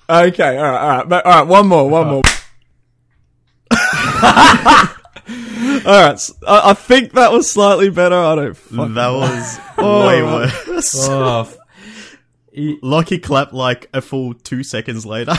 Okay, all right. But, all right, one more. All right, I think that was slightly better. I don't fucking That was way worse. Oh, Lockie clapped like a full 2 seconds later.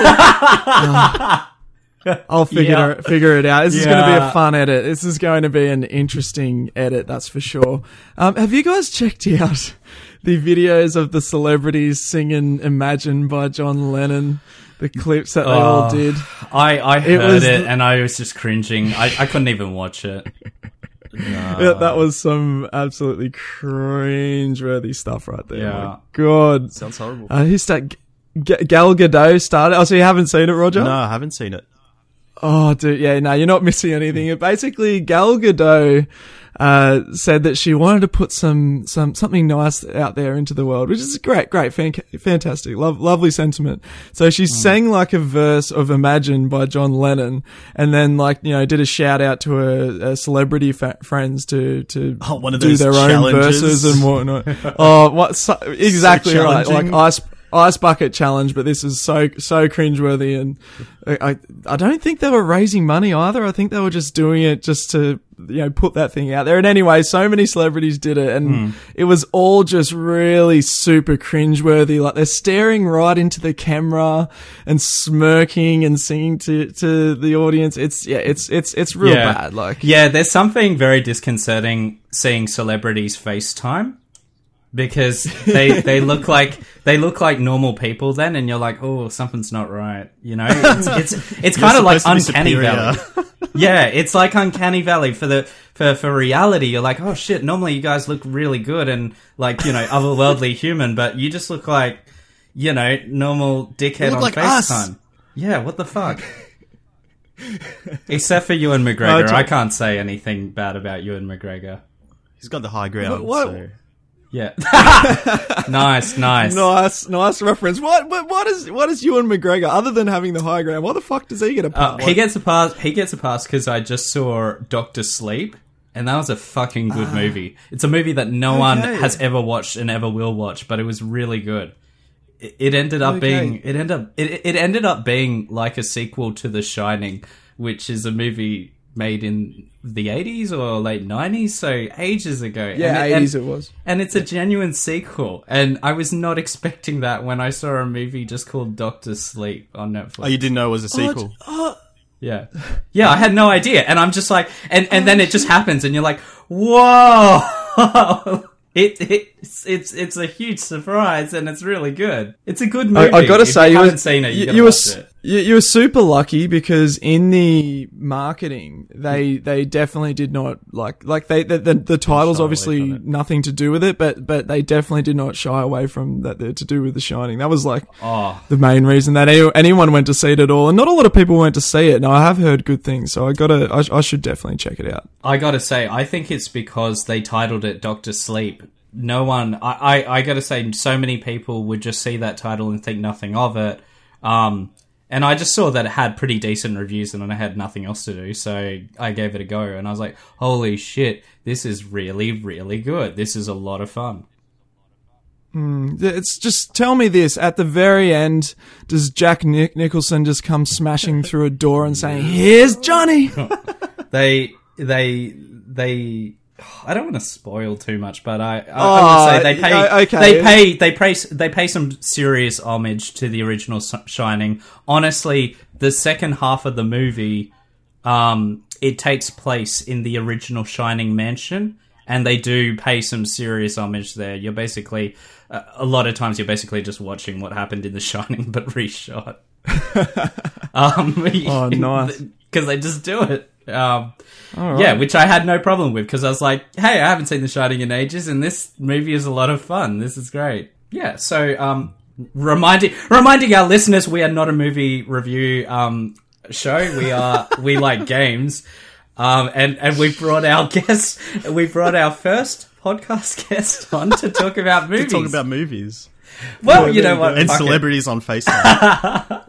I'll figure it out. This is going to be Yeah. a fun edit. This is going to be an interesting edit, that's for sure. Have you guys checked out the videos of the celebrities singing Imagine by John Lennon? The clips that they all did. I heard it and I was just cringing. I couldn't even watch it. Yeah, that was some absolutely cringe-worthy stuff right there. Yeah. My God. Sounds horrible. Who's that? Gal Gadot started. Oh, so you haven't seen it, Roger? No, I haven't seen it. Oh, dude, yeah, no, you're not missing anything. Basically, Gal Gadot said that she wanted to put something nice out there into the world, which is great, fantastic, lovely sentiment. So she sang like a verse of Imagine by John Lennon, and then did a shout out to her celebrity friends to one of do those their own challenges. verses and whatnot. Exactly So right, like challenging. Ice bucket challenge, but this is so cringeworthy, and I don't think they were raising money either. I think they were just doing it just to put that thing out there. And anyway, so many celebrities did it, and it was all just really super cringeworthy. Like they're staring right into the camera and smirking and singing to the audience. It's real bad. Like there's something very disconcerting seeing celebrities FaceTime. Because they look like normal people then, and you're like, oh, something's not right. It's kind of like Uncanny Valley. Yeah, it's like Uncanny Valley for reality. You're like, oh shit, normally you guys look really good and like otherworldly human, but you just look like normal dickhead on like FaceTime. us. Yeah, what the fuck? Except for Ewan McGregor, I can't say anything bad about Ewan McGregor. He's got the high ground. What? So. Yeah. Nice. Nice reference. What is Ewan McGregor other than having the high ground? What the fuck does he get a pass? He gets a pass because I just saw Dr. Sleep, and that was a fucking good movie. It's a movie that no one has ever watched and ever will watch, but it was really good. It ended up being like a sequel to The Shining, which is a movie made in the 80s or late 90s, so ages ago. Yeah, 80s it was. And it's a genuine sequel, and I was not expecting that when I saw a movie just called Dr. Sleep on Netflix. Oh, you didn't know it was a sequel? Yeah, I had no idea, and I'm just like, and then it just happens, and you're like, whoa! It's a huge surprise, and it's really good. It's a good movie. I gotta say, if you haven't seen it, you watch it. You were super lucky because in the marketing, they definitely did not the title's obviously nothing to do with it, but they definitely did not shy away from that to do with The Shining. That was the main reason that anyone went to see it at all, and not a lot of people went to see it. And I have heard good things, so I should definitely check it out. I gotta say, I think it's because they titled it Dr. Sleep. No one, I gotta say, so many people would just see that title and think nothing of it. And I just saw that it had pretty decent reviews and I had nothing else to do, so I gave it a go. And I was like, holy shit, this is really, really good. This is a lot of fun. It's just, tell me this, at the very end, does Jack Nicholson just come smashing through a door and saying, here's Johnny? They I don't want to spoil too much, but I would say they pay some serious homage to the original Shining. Honestly, the second half of the movie, it takes place in the original Shining mansion, and they do pay some serious homage there. You're basically a lot of times you're basically just watching what happened in The Shining but reshot. Oh, nice. Because they just do it. Right. Yeah, which I had no problem with because I was like, hey, I haven't seen The Shining in ages and this movie is a lot of fun. This is great. Yeah, so reminding our listeners we are not a movie review show. We like games. And we brought our guest, we brought our first podcast guest on to talk about movies. To talk about movies. Well, you know what? And celebrities on FaceTime.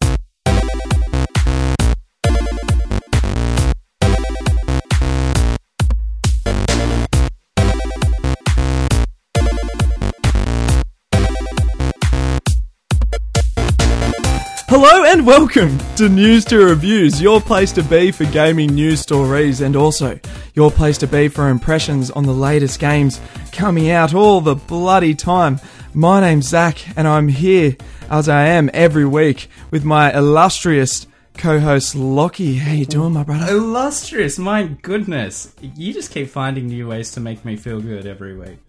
Hello and welcome to News to Reviews, your place to be for gaming news stories and also your place to be for impressions on the latest games coming out all the bloody time. My name's Zach and I'm here, as I am every week, with my illustrious co-host Lockie. How you doing, my brother? Illustrious, my goodness. You just keep finding new ways to make me feel good every week.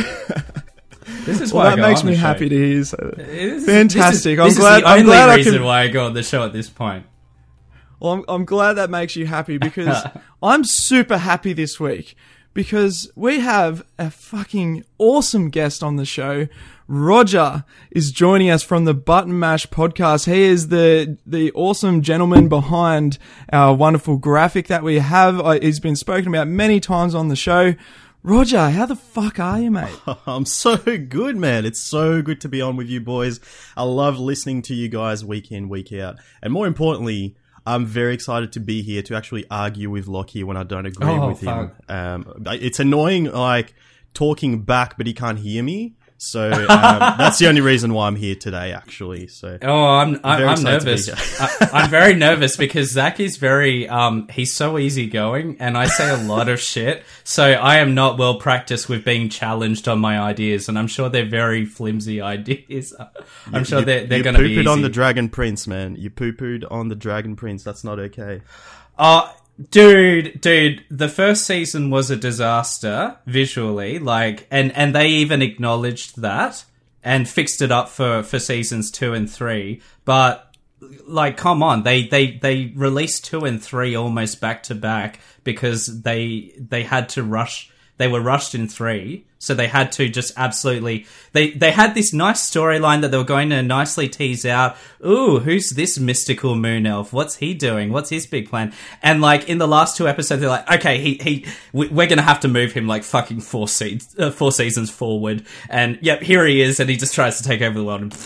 This is why that makes me happy to hear. So fantastic. This is the only reason why I go on the show at this point. Well, I'm glad that makes you happy because I'm super happy this week because we have a fucking awesome guest on the show. Roger is joining us from the Button Mash podcast. He is the awesome gentleman behind our wonderful graphic that we have. He's been spoken about many times on the show. Roger, how the fuck are you, mate? I'm so good, man. It's so good to be on with you boys. I love listening to you guys week in, week out. And more importantly, I'm very excited to be here to actually argue with Lockie when I don't agree with him. It's annoying, like, talking back, but he can't hear me. So that's the only reason why I'm here today, actually. So I'm nervous. I'm very nervous because Zach is very he's so easygoing, and I say a lot of shit. So I am not well practiced with being challenged on my ideas, and I'm sure they're very flimsy ideas. I'm sure they're going to be easy. You poo-pooed on the Dragon Prince, man. You poo-pooed on the Dragon Prince. That's not okay. Dude, the first season was a disaster visually, like, and they even acknowledged that and fixed it up for seasons 2 and 3. But, like, come on, they released 2 and 3 almost back to back because they had to rush. They were rushed in 3, so they had to just absolutely... They had this nice storyline that they were going to nicely tease out. Ooh, who's this mystical moon elf? What's he doing? What's his big plan? And, like, in the last 2 episodes, they're like, okay, we're going to have to move him, like, fucking 4 seasons forward. And, yep, here he is, and he just tries to take over the world. And,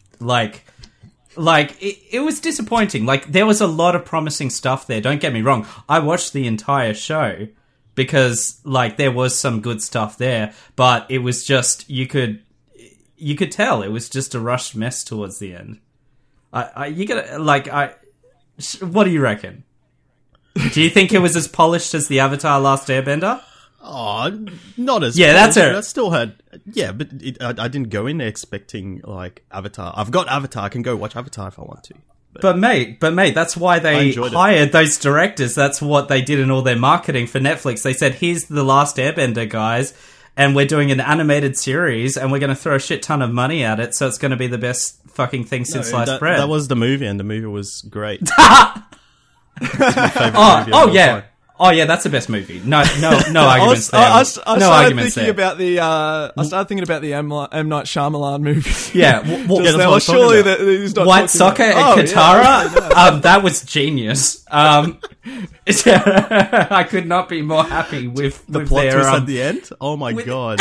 it was disappointing. Like, there was a lot of promising stuff there, don't get me wrong. I watched the entire show because, like, there was some good stuff there, but it was just, you could tell it was just a rushed mess towards the end. What do you reckon? Do you think it was as polished as the Avatar Last Airbender? Oh, not as yeah, polished. that's it. I still had, yeah, but I didn't go in there expecting, like, Avatar. I've got Avatar. I can go watch Avatar if I want to. But mate, that's why they hired those directors. That's what they did in all their marketing for Netflix. They said, here's the Last Airbender, guys, and we're doing an animated series, and we're going to throw a shit ton of money at it, so it's going to be the best fucking thing since sliced bread. That was the movie, and the movie was great. It's my favorite movie of all time. Oh yeah, that's the best movie. No arguments there. I started thinking about the M. Night Shyamalan movie. Yeah, surely that he's not White Soccer and Katara. That was genius. I could not be more happy with the plot twist at the end. Oh my god.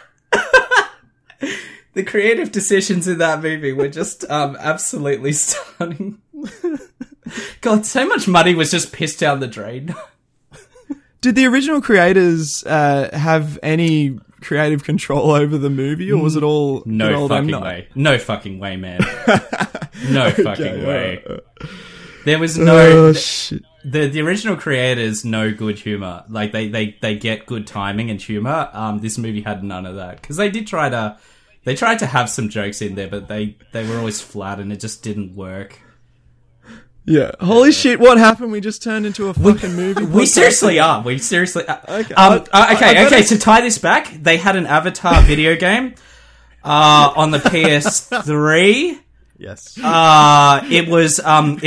The creative decisions in that movie were just absolutely stunning. God, so much money was just pissed down the drain. Did the original creators have any creative control over the movie, or was it all no fucking way? No fucking way, man. No fucking way. There was no shit. The original creators know good humor. Like they get good timing and humor. This movie had none of that because they tried to have some jokes in there, but they were always flat and it just didn't work. Yeah. Holy shit, what happened? We just turned into a fucking movie. We seriously are. Okay. Okay, to tie this back, they had an Avatar video game on the PS3. Yes. It was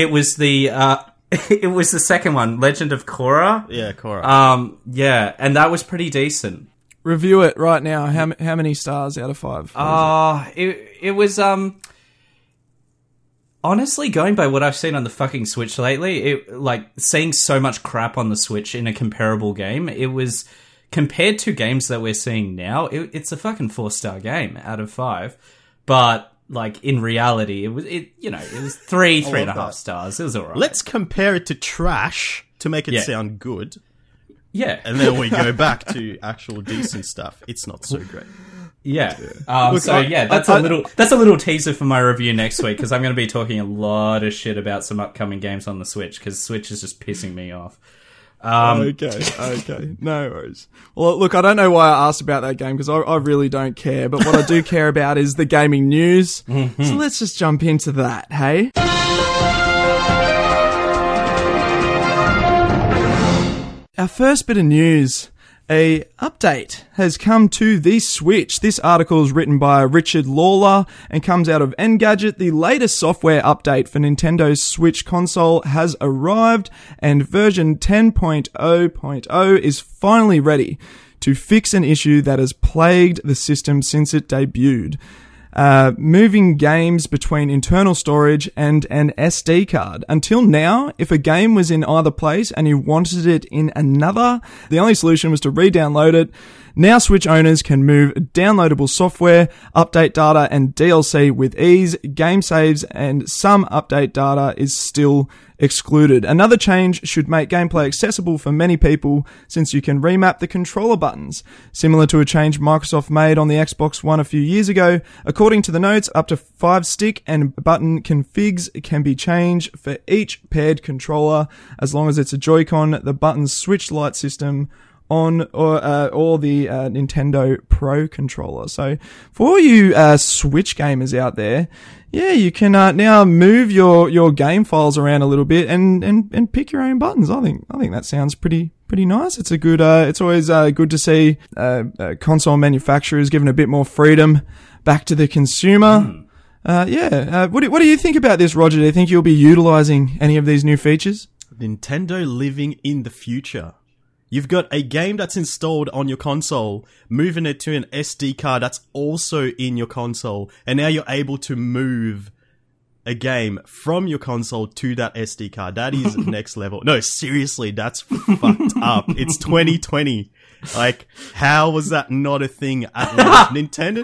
the second one, Legend of Korra. Yeah, Korra. Yeah, and that was pretty decent. Review it right now. How many stars out of 5? It was honestly, going by what I've seen on the fucking Switch lately, seeing so much crap on the Switch in a comparable game, it was, compared to games that we're seeing now, it's a fucking 4-star game out of 5. But, like, in reality, it was 3.5 stars. It was alright. Let's compare it to trash to make it sound good. Yeah. And then we go back to actual decent stuff. It's not so great. Yeah. Look, That's a little teaser for my review next week, because I'm going to be talking a lot of shit about some upcoming games on the Switch, because Switch is just pissing me off. Okay, no worries. Well, look, I don't know why I asked about that game, because I really don't care, but what I do care about is the gaming news. Mm-hmm. So let's just jump into that, hey? Our first bit of news. A update has come to the Switch. This article is written by Richard Lawler and comes out of Engadget. The latest software update for Nintendo's Switch console has arrived, and version 10.0.0 is finally ready to fix an issue that has plagued the system since it debuted. Moving games between internal storage and an SD card. Until now, if a game was in either place and you wanted it in another, the only solution was to re-download it. Now Switch owners can move downloadable software, update data and DLC with ease. Game saves and some update data is still excluded. Another change should make gameplay accessible for many people, since you can remap the controller buttons, similar to a change Microsoft made on the Xbox One a few years ago. According to the notes, up to 5 stick and button configs can be changed for each paired controller, as long as it's a Joy-Con, the button's Switch Lite system, on or the Nintendo Pro controller. So for all you Switch gamers out there, yeah, you can now move your game files around a little bit and pick your own buttons. I think that sounds pretty nice. It's a good. It's always good to see console manufacturers given a bit more freedom back to the consumer. What do you think about this, Roger? Do you think you'll be utilizing any of these new features? Nintendo living in the future. You've got a game that's installed on your console, moving it to an SD card that's also in your console, and now you're able to move a game from your console to that SD card. That is next level. No, seriously, that's fucked up. It's 2020. Like, how was that not a thing at launch? Nintendo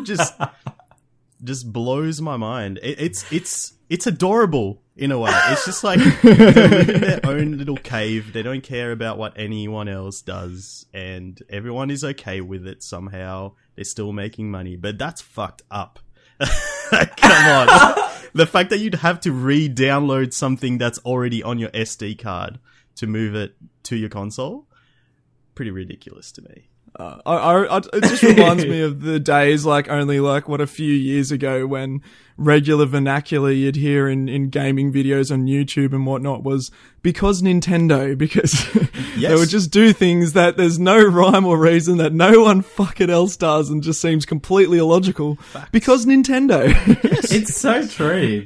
just blows my mind. It's adorable. In a way, it's just like they live in their own little cave. They don't care about what anyone else does, and everyone is okay with it somehow. They're still making money, but that's fucked up. Come on. The fact that you'd have to re-download something that's already on your SD card to move it to your console, pretty ridiculous to me. It just reminds me of the days, a few years ago, when regular vernacular you'd hear in gaming videos on YouTube and whatnot was because Nintendo, because yes. They would just do things that there's no rhyme or reason, that no one fucking else does, and just seems completely illogical. Facts. Because Nintendo. Yes. It's so true.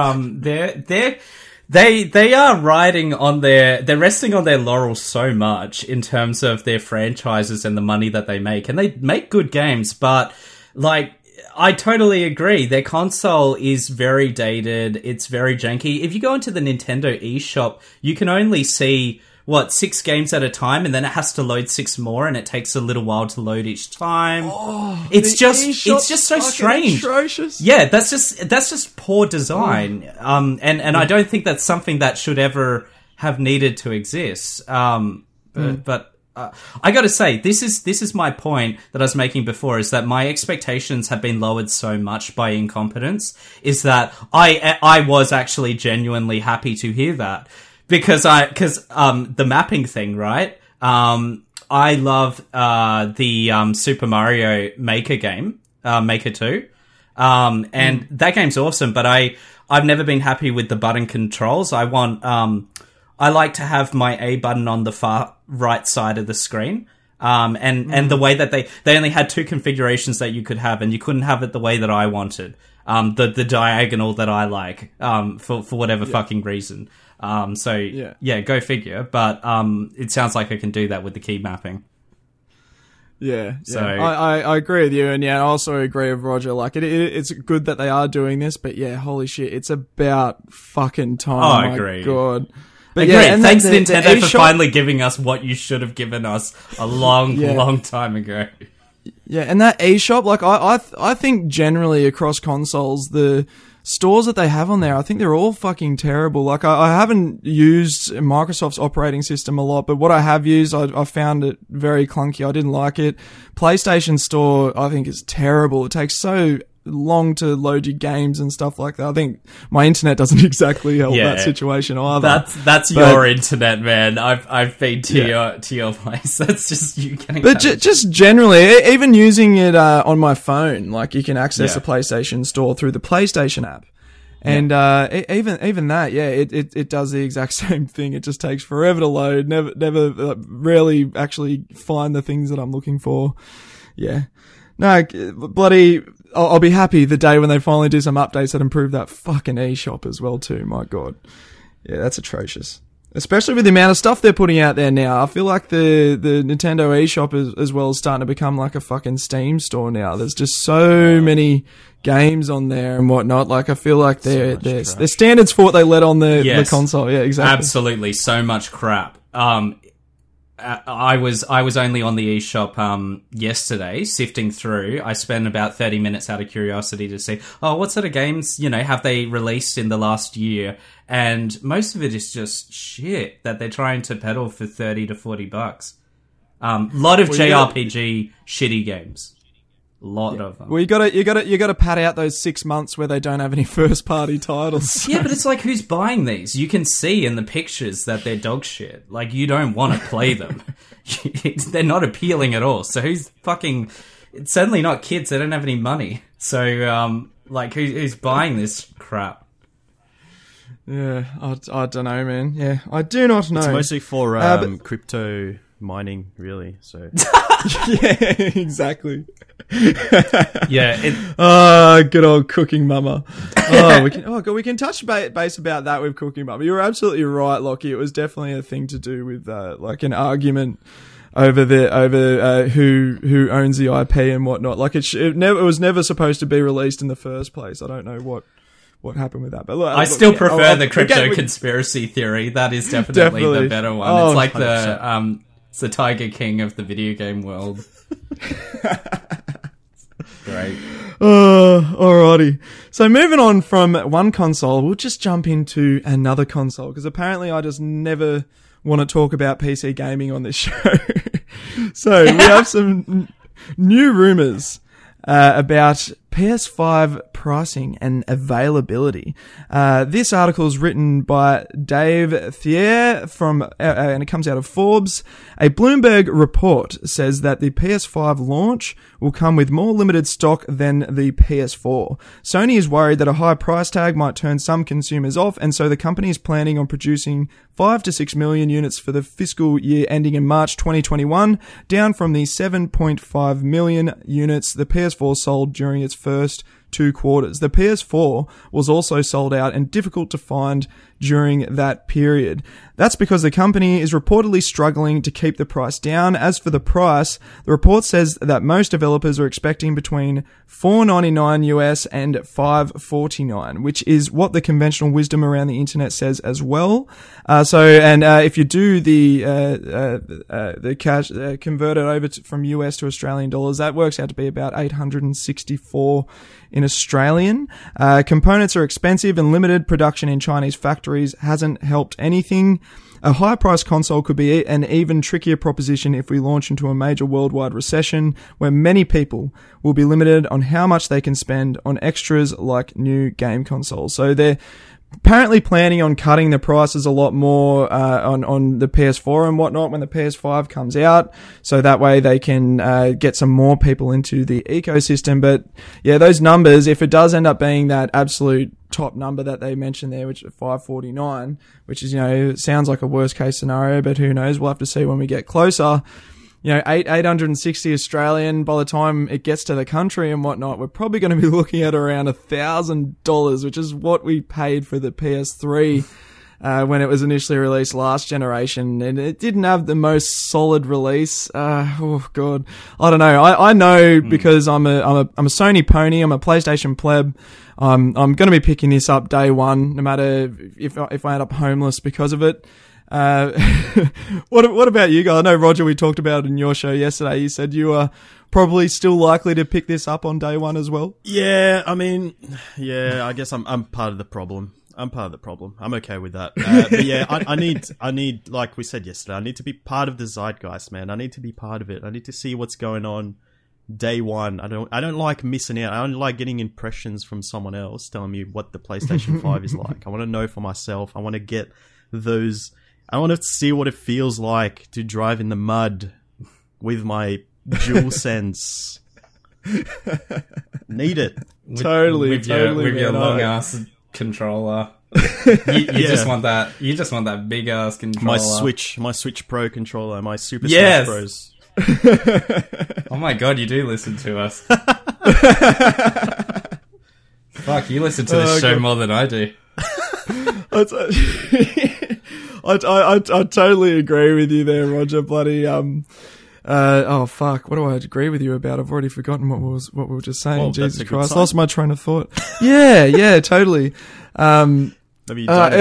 They are they're resting on their laurels so much in terms of their franchises and the money that they make. And they make good games, but I totally agree. Their console is very dated. It's very janky. If you go into the Nintendo eShop, you can only see 6 games at a time, and then it has to load 6 more, and it takes a little while to load each time. Oh, it's just so strange. Atrocious. Yeah, that's just poor design. And I don't think that's something that should ever have needed to exist. But I got to say, this is my point that I was making before, is that my expectations have been lowered so much by incompetence, is that I was actually genuinely happy to hear that. Because the mapping thing, right? I love the Super Mario Maker game, Maker 2. And that game's awesome, but I've never been happy with the button controls. I like to have my A button on the far right side of the screen. And the way that they only had 2 configurations that you could have, and you couldn't have it the way that I wanted. The diagonal that I like, for whatever fucking reason. Go figure. But it sounds like I can do that with the key mapping. Yeah, so I agree with you, and I also agree with Roger. Like, it's good that they are doing this, but yeah, holy shit, it's about fucking time. Oh, I agree. My God. But yeah, thanks Nintendo for finally giving us what you should have given us a long time ago. Yeah, and that eShop, I think generally across consoles, the stores that they have on there, I think they're all fucking terrible. Like, I haven't used Microsoft's operating system a lot, but what I have used, I found it very clunky. I didn't like it. PlayStation Store, I think, is terrible. It takes so long to load your games and stuff like that. I think my internet doesn't exactly help that situation either. That's your internet, man. I've been to your place. That's just you getting. But just generally, even using it on my phone, like you can access the PlayStation Store through the PlayStation app. And even that, it does the exact same thing. It just takes forever to load. Never, rarely actually find the things that I'm looking for. Yeah, no, bloody. I'll be happy the day when they finally do some updates that improve that fucking eShop as well too. My God, yeah, that's atrocious. Especially with the amount of stuff they're putting out there now. I feel like the Nintendo eShop as well is starting to become like a fucking Steam store now. There's just so many games on there and whatnot. Like, I feel like their standards for what they let on the console. Yeah, exactly. Absolutely, so much crap. I was only on the eShop yesterday, sifting through. I spent about 30 minutes out of curiosity to see, what sort of games, have they released in the last year? And most of it is just shit that they're trying to peddle for $30 to $40. Lot of JRPG shitty games. Lot of them. Well, you gotta pad out those 6 months where they don't have any first party titles. Yeah, but it's like, who's buying these? You can see in the pictures that they're dog shit. Like, you don't want to play them. They're not appealing at all. So who's fucking? It's certainly not kids. They don't have any money. So who's buying this crap? Yeah, I don't know, man. Yeah, I do not know. It's mostly for crypto mining, really. So yeah, exactly. Yeah. Good old Cooking Mama. We can touch base about that with Cooking Mama. You're absolutely right, Lockie. It was definitely a thing to do with like an argument over who owns the IP and whatnot. Like it was never supposed to be released in the first place. I don't know what happened with that, but look, I still prefer the crypto conspiracy theory. That is definitely the better one. It's like 100%. It's the Tiger King of the video game world. Great. Alrighty. So moving on from one console, we'll just jump into another console, because apparently I just never want to talk about PC gaming on this show. So we have some new rumors about PS5 pricing and availability. This article is written by Dave Thier and it comes out of Forbes. A Bloomberg report says that the PS5 launch will come with more limited stock than the PS4. Sony is worried that a high price tag might turn some consumers off, and so the company is planning on producing 5 to 6 million units for the fiscal year ending in March 2021, down from the 7.5 million units the PS4 sold during its first 2 quarters. The PS4 was also sold out and difficult to find during that period. That's because the company is reportedly struggling to keep the price down. As for the price, the report says that most developers are expecting between $4.99 US and $5.49, which is what the conventional wisdom around the internet says as well. If you do the cash convert it over from US to Australian dollars, that works out to be about 864 in Australian. Components are expensive and limited production in Chinese factories hasn't helped anything. A high-priced console could be an even trickier proposition if we launch into a major worldwide recession, where many people will be limited on how much they can spend on extras like new game consoles. So they're apparently planning on cutting the prices a lot more on the PS4 and whatnot when the PS5 comes out, so that way they can get some more people into the ecosystem. But yeah, those numbers, if it does end up being that absolute top number that they mentioned there, which is $5.49, which is, sounds like a worst case scenario, but who knows? We'll have to see when we get closer. 860 Australian, by the time it gets to the country and whatnot, we're probably going to be looking at around $1,000, which is what we paid for the PS3 when it was initially released last generation, and it didn't have the most solid release. Oh God, I don't know. I know because I'm a Sony pony. I'm a PlayStation pleb. I'm going to be picking this up day one, no matter if I end up homeless because of it. What about you guys? I know, Roger, we talked about it in your show yesterday. You said you are probably still likely to pick this up on day one as well. Yeah, I mean, I guess I'm part of the problem. I'm okay with that. But yeah, I need, like we said yesterday, I need to be part of the zeitgeist, man. I need to be part of it. I need to see what's going on day one. I don't like missing out. I don't like getting impressions from someone else telling me what the PlayStation 5 is like. I want to know for myself. I want to get those. I want to see what it feels like to drive in the mud with my DualSense. Need it. Totally, with your long ass controller. You just want that. You just want that big ass controller. My Switch Pro controller, my Super Yes. Smash Bros. Oh my god, you do listen to us. Fuck, you listen to this show more than I do. I totally agree with you there, Roger. Bloody oh fuck! What do I agree with you about? I've already forgotten what we were just saying. Well, Jesus that's a good Christ, sign. lost my train of thought. Yeah, totally. Maybe you don't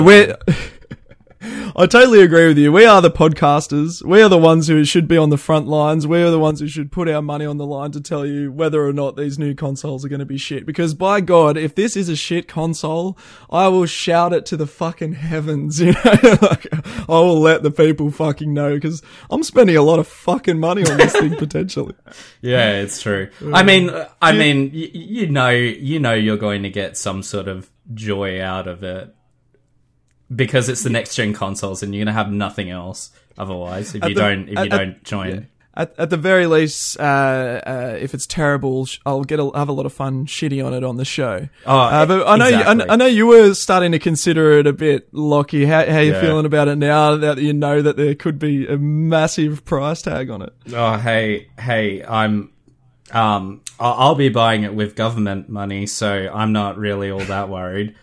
I totally agree with you. We are the podcasters. We are the ones who should be on the front lines. We are the ones who should put our money on the line to tell you whether or not these new consoles are going to be shit. Because by God, if this is a shit console, I will shout it to the fucking heavens. You know, like, I will let the people fucking know because I'm spending a lot of fucking money on this thing potentially. Yeah, it's true. I mean, you know, you're going to get some sort of joy out of it. Because it's the next gen consoles, and you're gonna have nothing else otherwise if you don't join. Yeah. At the very least, if it's terrible, I'll have a lot of fun shitting on it on the show. But I know exactly. I know you were starting to consider it a bit, Lockie. How you feeling about it now that you know that there could be a massive price tag on it? Oh, hey, I'll be buying it with government money, so I'm not really all that worried.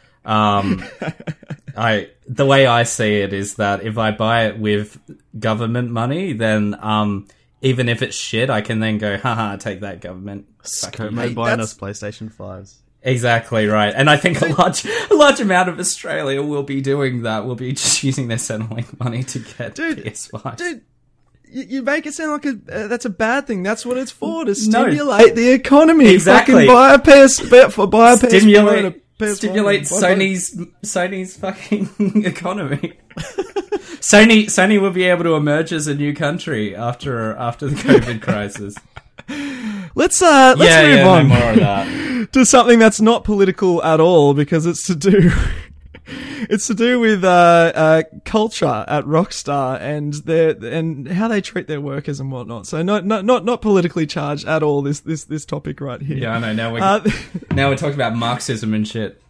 The way I see it is that if I buy it with government money, then even if it's shit, I can then go, haha, take that government. Mate, buying us PlayStation 5s. Exactly right, and I think a large amount of Australia will be doing that. Will be just using their Centrelink money to get PS5s. Dude, you make it sound like that's a bad thing. That's what it's for, to stimulate the economy. Exactly. Fucking buy a PS4 and a PS5. Stimulate Sony's fucking economy. Sony will be able to emerge as a new country after the COVID crisis. Let's move on no more of that. to something that's not political at all, because it's to do with culture at Rockstar and how they treat their workers and whatnot. So not politically charged at all. This topic right here. Yeah, I know. Now we're talking about Marxism and shit.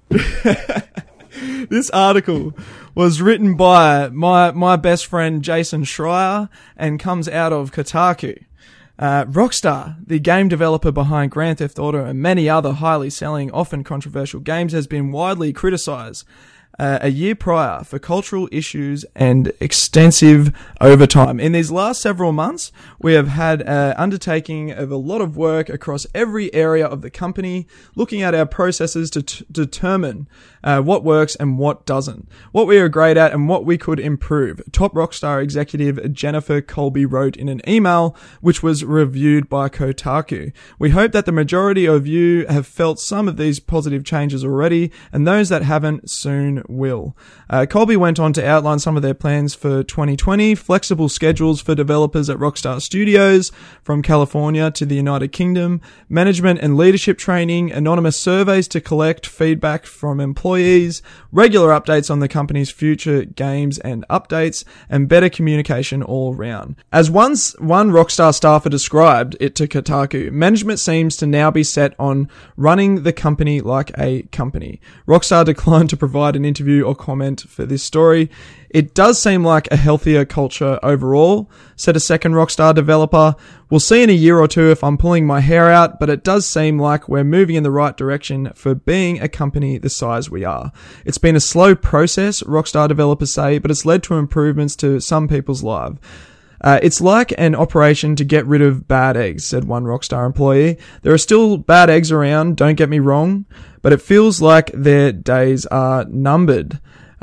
This article was written by my best friend Jason Schreier and comes out of Kotaku. Rockstar, the game developer behind Grand Theft Auto and many other highly selling, often controversial games, has been widely criticized a year prior for cultural issues and extensive overtime. In these last several months, we have had an undertaking of a lot of work across every area of the company, looking at our processes to determine what works and what doesn't, what we are great at and what we could improve. Top Rockstar executive Jennifer Colby wrote in an email, which was reviewed by Kotaku. We hope that the majority of you have felt some of these positive changes already, and those that haven't soon will. Colby went on to outline some of their plans for 2020, flexible schedules for developers at Rockstar Studios from California to the United Kingdom, management and leadership training, anonymous surveys to collect feedback from employees, regular updates on the company's future games and updates, and better communication all round. As one Rockstar staffer described it to Kotaku, management seems to now be set on running the company like a company. Rockstar declined to provide an interview or comment for this story. It does seem like a healthier culture overall, said a second Rockstar developer. We'll see in a year or two if I'm pulling my hair out, but it does seem like we're moving in the right direction for being a company the size we are. It's been a slow process, Rockstar developers say, but it's led to improvements to some people's lives. It's like an operation to get rid of bad eggs, said one Rockstar employee. There are still bad eggs around, don't get me wrong, but it feels like their days are numbered.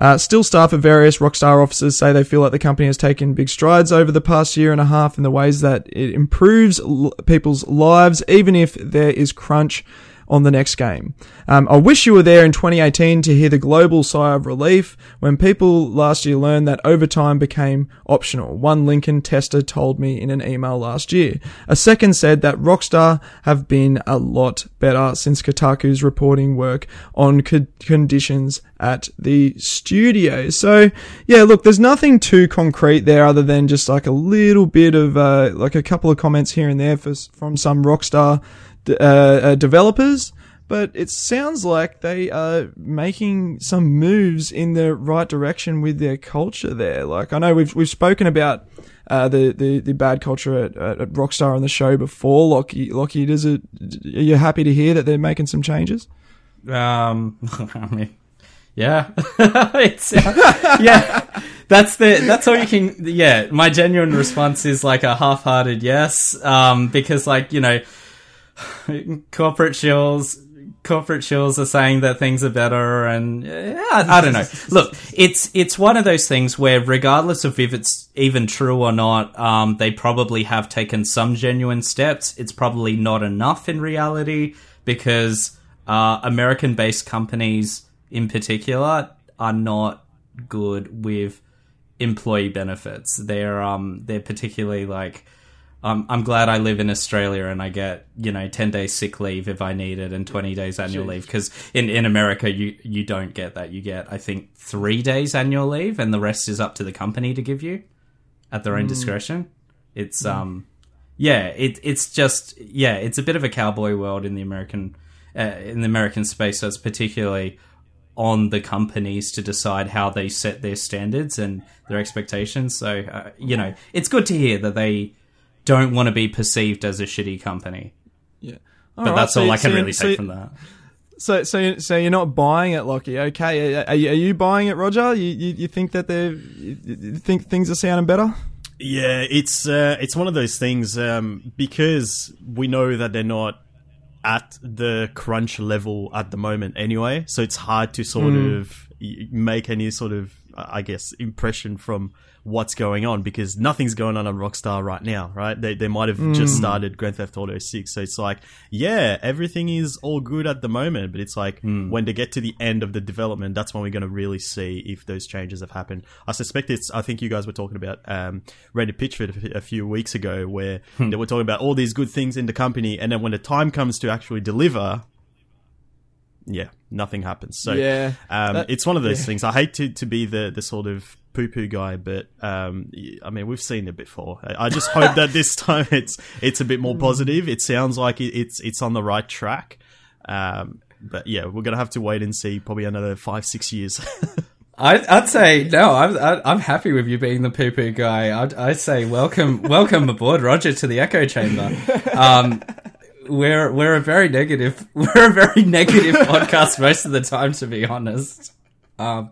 Still, staff at various Rockstar offices say they feel like the company has taken big strides over the past year and a half in the ways that it improves people's lives, even if there is crunch on the next game. I wish you were there in 2018 to hear the global sigh of relief when people last year learned that overtime became optional. One Lincoln tester told me in an email last year. A second said that Rockstar have been a lot better since Kotaku's reporting work on conditions at the studio. So, yeah, look, there's nothing too concrete there other than just like a little bit of, like a couple of comments here and there from some Rockstar developers, but it sounds like they are making some moves in the right direction with their culture there. Like, I know we've spoken about the bad culture at Rockstar on the show before. Lockie, are you happy to hear that they're making some changes? I mean, yeah, it's yeah. That's all you can. Yeah, my genuine response is like a half-hearted yes, because like, you know, corporate shills are saying that things are better, and I don't know. Look, it's one of those things where regardless of if it's even true or not, they probably have taken some genuine steps. It's probably not enough in reality because American-based companies in particular are not good with employee benefits. They're particularly like, I'm glad I live in Australia and I get, 10 days sick leave if I need it and 20 days annual leave. Because in America, you don't get that. You get, I think, 3 days annual leave and the rest is up to the company to give you at their own discretion. It's, it's just, it's a bit of a cowboy world in the American space. So it's particularly on the companies to decide how they set their standards and their expectations. So, it's good to hear that they don't want to be perceived as a shitty company. Yeah. But that's all I can really take from that. So you're not buying it, Lockie. Okay. Are you buying it, Roger? You think that you think things are sounding better? Yeah, it's one of those things, because we know that they're not at the crunch level at the moment anyway, so it's hard to sort of make any sort of, I guess, impression from what's going on, because nothing's going on Rockstar right now, right? They might have just started Grand Theft Auto 6, so it's like, yeah, everything is all good at the moment, but it's like, when they get to the end of the development, that's when we're going to really see if those changes have happened. I suspect I think you guys were talking about Randy Pitchford a few weeks ago, where they were talking about all these good things in the company, and then when the time comes to actually deliver, nothing happens. So it's one of those things. I hate to be the sort of poo-poo guy, but I mean, we've seen it before. I just hope that this time it's a bit more positive. It sounds like it's on the right track. But yeah, we're gonna have to wait and see probably another 5-6 years. I'd say no. I'm happy with you being the poo-poo guy. I'd say welcome aboard, Roger, to the echo chamber. We're a very negative podcast most of the time, to be honest. Oh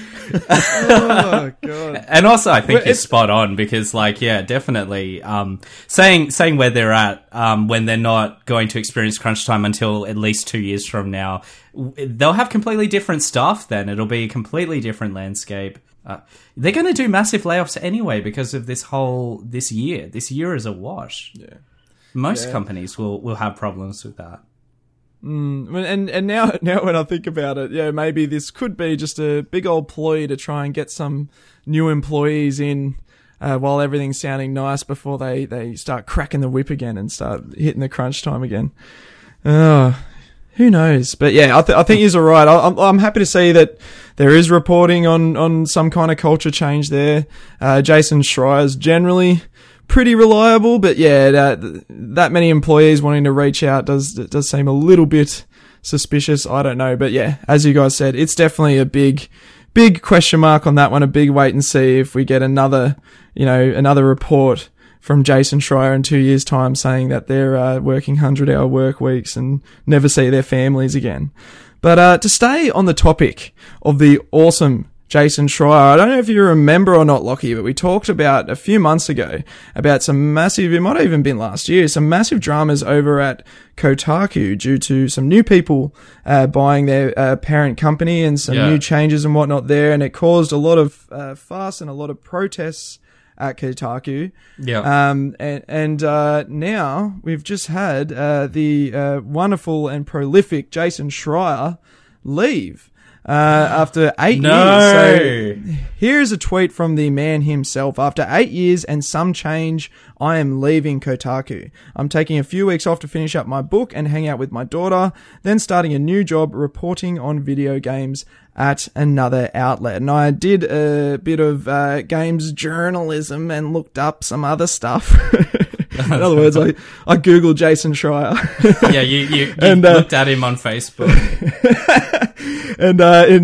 god! And also, I think you're spot on, because, like, yeah, definitely, saying where they're at, when they're not going to experience crunch time until at least 2 years from now, they'll have completely different stuff. Then it'll be a completely different landscape. They're going to do massive layoffs anyway because of this year. This year is a wash. Yeah. Most companies will have problems with that. And now when I think about it, maybe this could be just a big old ploy to try and get some new employees in while everything's sounding nice before they start cracking the whip again and start hitting the crunch time again. Who knows? But yeah, I think he's all right. I'm happy to see that there is reporting on some kind of culture change there. Jason Schreier's generally pretty reliable, but yeah, that many employees wanting to reach out does seem a little bit suspicious. I don't know, but yeah, as you guys said, it's definitely a big question mark on that one. A big wait and see if we get another report from Jason Schreier in 2 years' time saying that they're working 100-hour work weeks and never see their families again. But to stay on the topic of the awesome Jason Schreier. I don't know if you remember or not, Lockie, but we talked about a few months ago about some massive, it might have even been last year, some massive dramas over at Kotaku due to some new people buying their parent company and some new changes and whatnot there, and it caused a lot of fuss and a lot of protests at Kotaku. Now we've just had the wonderful and prolific Jason Schreier leave after 8 years. So here's a tweet from the man himself. After 8 years and some change, I am leaving Kotaku. I'm taking a few weeks off to finish up my book and hang out with my daughter, then starting a new job reporting on video games at another outlet. And I did a bit of games journalism and looked up some other stuff. In other words, I Googled Jason Schreier. Yeah, you looked at him on Facebook. And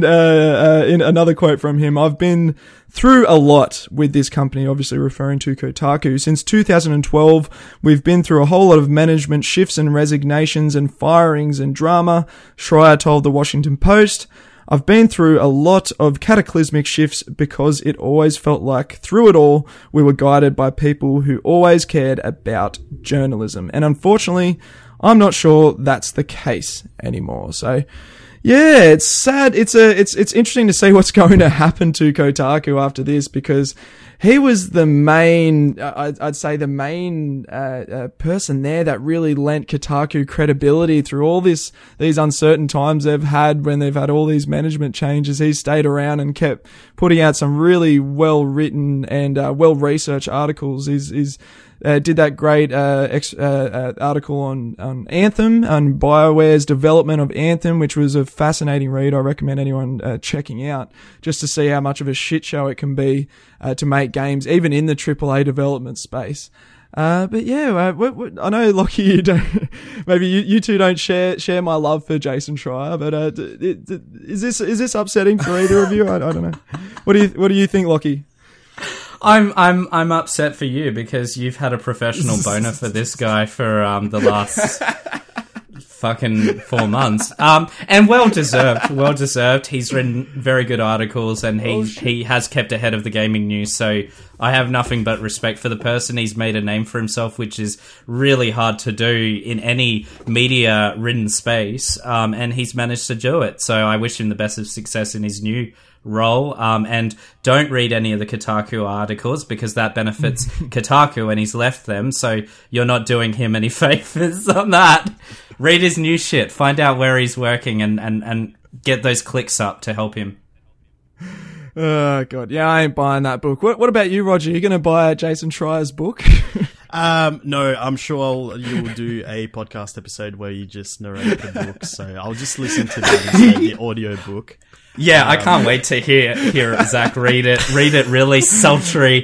in another quote from him, I've been through a lot with this company, obviously referring to Kotaku. Since 2012, we've been through a whole lot of management shifts and resignations and firings and drama, Schreier told the Washington Post. I've been through a lot of cataclysmic shifts because it always felt like through it all, we were guided by people who always cared about journalism. And unfortunately, I'm not sure that's the case anymore. So, yeah, it's sad. It's interesting to see what's going to happen to Kotaku after this, because he was the main, I'd say the main person there that really lent Kotaku credibility through all these uncertain times they've had when they've had all these management changes. He stayed around and kept putting out some really well written and well researched articles. He's did that great article on Anthem, on BioWare's development of Anthem, which was a fascinating read. I recommend anyone checking out, just to see how much of a shit show it can be to make games, even in the AAA development space. But yeah, I know, Lockie, you don't. Maybe you two don't share my love for Jason Schreier, but is this upsetting for either of you? I don't know. What do you think, Lockie? I'm upset for you because you've had a professional boner for this guy for the last fucking 4 months. And well deserved. He's written very good articles and he has kept ahead of the gaming news. So I have nothing but respect for the person. He's made a name for himself, which is really hard to do in any media written space. And he's managed to do it. So I wish him the best of success in his new role, and don't read any of the Kotaku articles because that benefits Kotaku and he's left them, so you're not doing him any favors on that. Read his new shit, find out where he's working and get those clicks up to help him. Oh god, yeah, I ain't buying that book. What about you, Roger? You gonna buy Jason Schreier's book? No, I'm sure you will do a podcast episode where you just narrate the book, so I'll just listen to that instead of the audio book. Yeah, I can't wait to hear Zach read it really sultry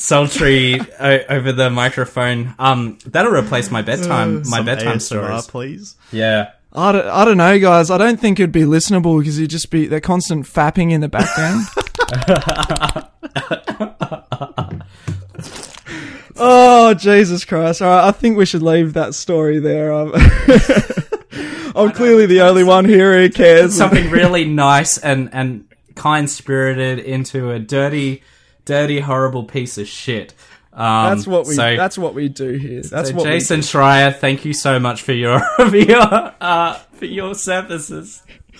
over the microphone. That'll replace my bedtime ASMR, stories, please. Yeah. I don't know, guys. I don't think it'd be listenable because you'd just be the constant fapping in the background. Oh, Jesus Christ. All right, I think we should leave that story there. I'm clearly the only one here who cares. Something really nice and kind-spirited into a dirty, horrible piece of shit. That's what we do here. That's what Jason Schreier, thank you so much for your services.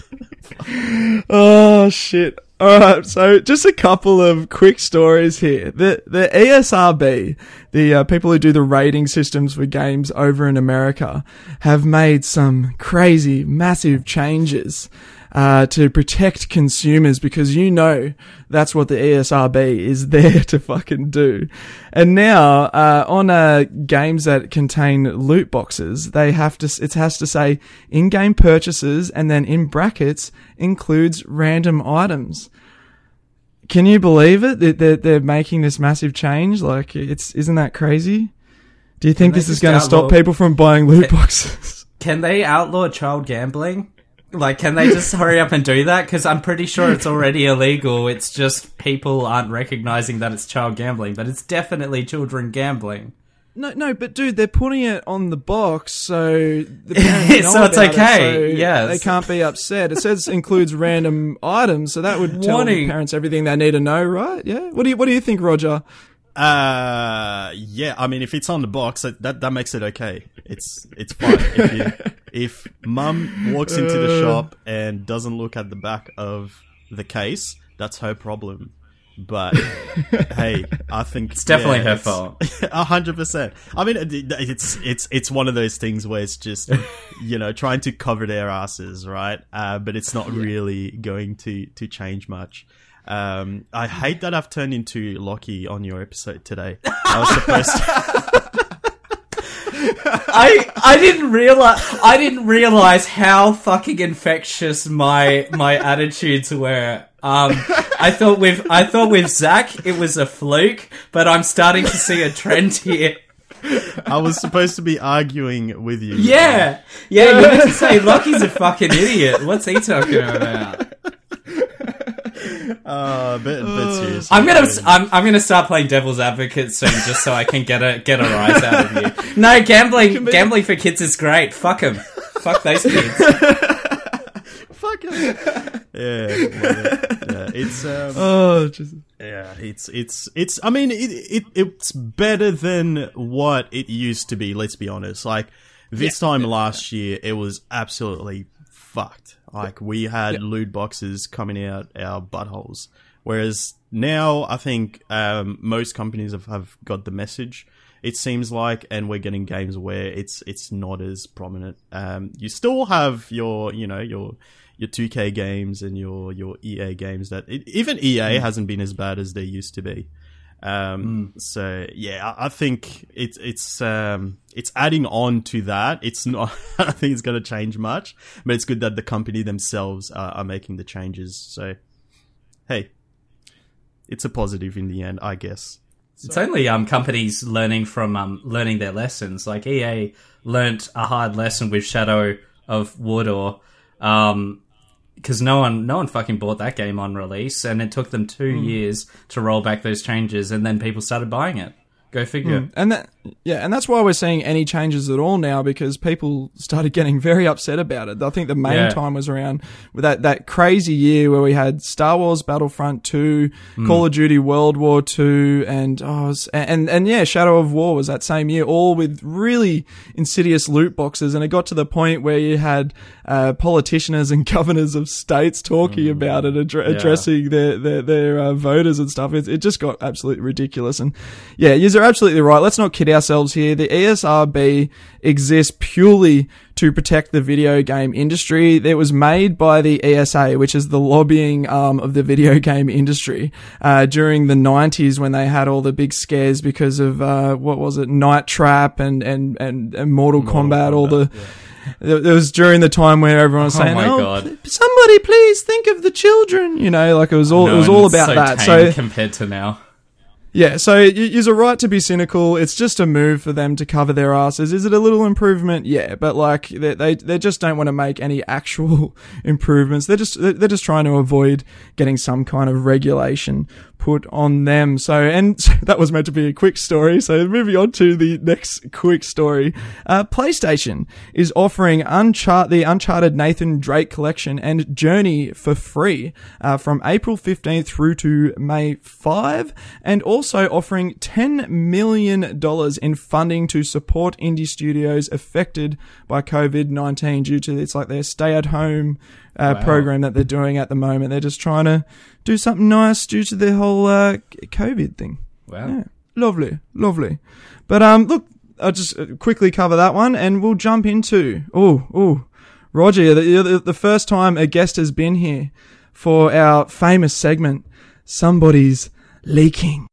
Oh shit. Alright, so just a couple of quick stories here. The ESRB, the people who do the rating systems for games over in America, have made some crazy, massive changes to protect consumers, because that's what the ESRB is there to fucking do. And now on games that contain loot boxes, it has to say in-game purchases, and then in brackets includes random items. Can you believe it? They're making this massive change. Like, isn't that crazy? Do you think this is going to stop people from buying loot boxes? Can they outlaw child gambling? Like, can they just hurry up and do that? Because I'm pretty sure it's already illegal. It's just people aren't recognizing that it's child gambling, but it's definitely children gambling. No, but dude, they're putting it on the box, so the parents know So it's about okay, it, so yes. they can't be upset. It says includes random items, so that would tell Warning. parents everything they need to know, right? Yeah. What do you think, Roger? Yeah, I mean, if it's on the box, that makes it okay. It's fine. If mum walks into the shop and doesn't look at the back of the case, that's her problem. But hey, I think It's definitely her fault. 100%. I mean, it's one of those things where it's just, trying to cover their asses, right? But it's not really going to change much. I hate that I've turned into Lockie on your episode today. I was supposed to. I didn't realize how fucking infectious my attitudes were. I thought with Zach it was a fluke, but I'm starting to see a trend here. I was supposed to be arguing with you. Yeah, you meant to say Lockie's a fucking idiot. What's he talking about? But seriously, I'm gonna start playing devil's advocate soon, just so I can get a rise out of you. No, gambling for kids is great. Fuck them. Fuck those kids. Fuck it. Yeah, it's it's. I mean, it's better than what it used to be. Let's be honest. Like this time last year, it was absolutely fucked. Like we had loot boxes coming out our buttholes, whereas now I think most companies have got the message. It seems like, and we're getting games where it's not as prominent. You still have your 2K games and your EA games that even EA hasn't been as bad as they used to be. So yeah, I think it's adding on to that. It's not. I don't think it's going to change much, but it's good that the company themselves are making the changes. So hey, it's a positive in the end, I guess. It's only companies learning from learning their lessons. Like EA learnt a hard lesson with Shadow of Mordor, because no one fucking bought that game on release, and it took them 2 years to roll back those changes, and then people started buying it. Go figure. And that's why we're seeing any changes at all now, because people started getting very upset about it. I think the main time was around with that crazy year where we had Star Wars Battlefront 2, Call of Duty World War 2, and Shadow of War was that same year, all with really insidious loot boxes. And it got to the point where you had politicians and governors of states talking about it, addressing their voters and stuff. It just got absolutely ridiculous. And yeah, you're absolutely right. Let's not kid ourselves here. The ESRB exists purely to protect the video game industry. It was made by the ESA, which is the lobbying arm of the video game industry, during the 90s when they had all the big scares because of, Night Trap and Mortal Kombat. It was during the time where everyone was saying, God. Somebody please think of the children. It was all about so that. Tame So compared to now. Yeah, so you're right to be cynical. It's just a move for them to cover their asses. Is it a little improvement? Yeah, but like they just don't want to make any actual improvements. They're just trying to avoid getting some kind of regulation put on them. So that was meant to be a quick story. So moving on to the next quick story. PlayStation is offering the Uncharted Nathan Drake collection and Journey for free from April 15th through to May 5, and also offering $10 million in funding to support indie studios affected by COVID-19 due to their stay-at-home program that they're doing at the moment. They're just trying to do something nice due to the whole COVID thing. Wow. Yeah. Lovely. But look, I'll just quickly cover that one, and we'll jump into Roger, the first time a guest has been here for our famous segment, Somebody's Leaking.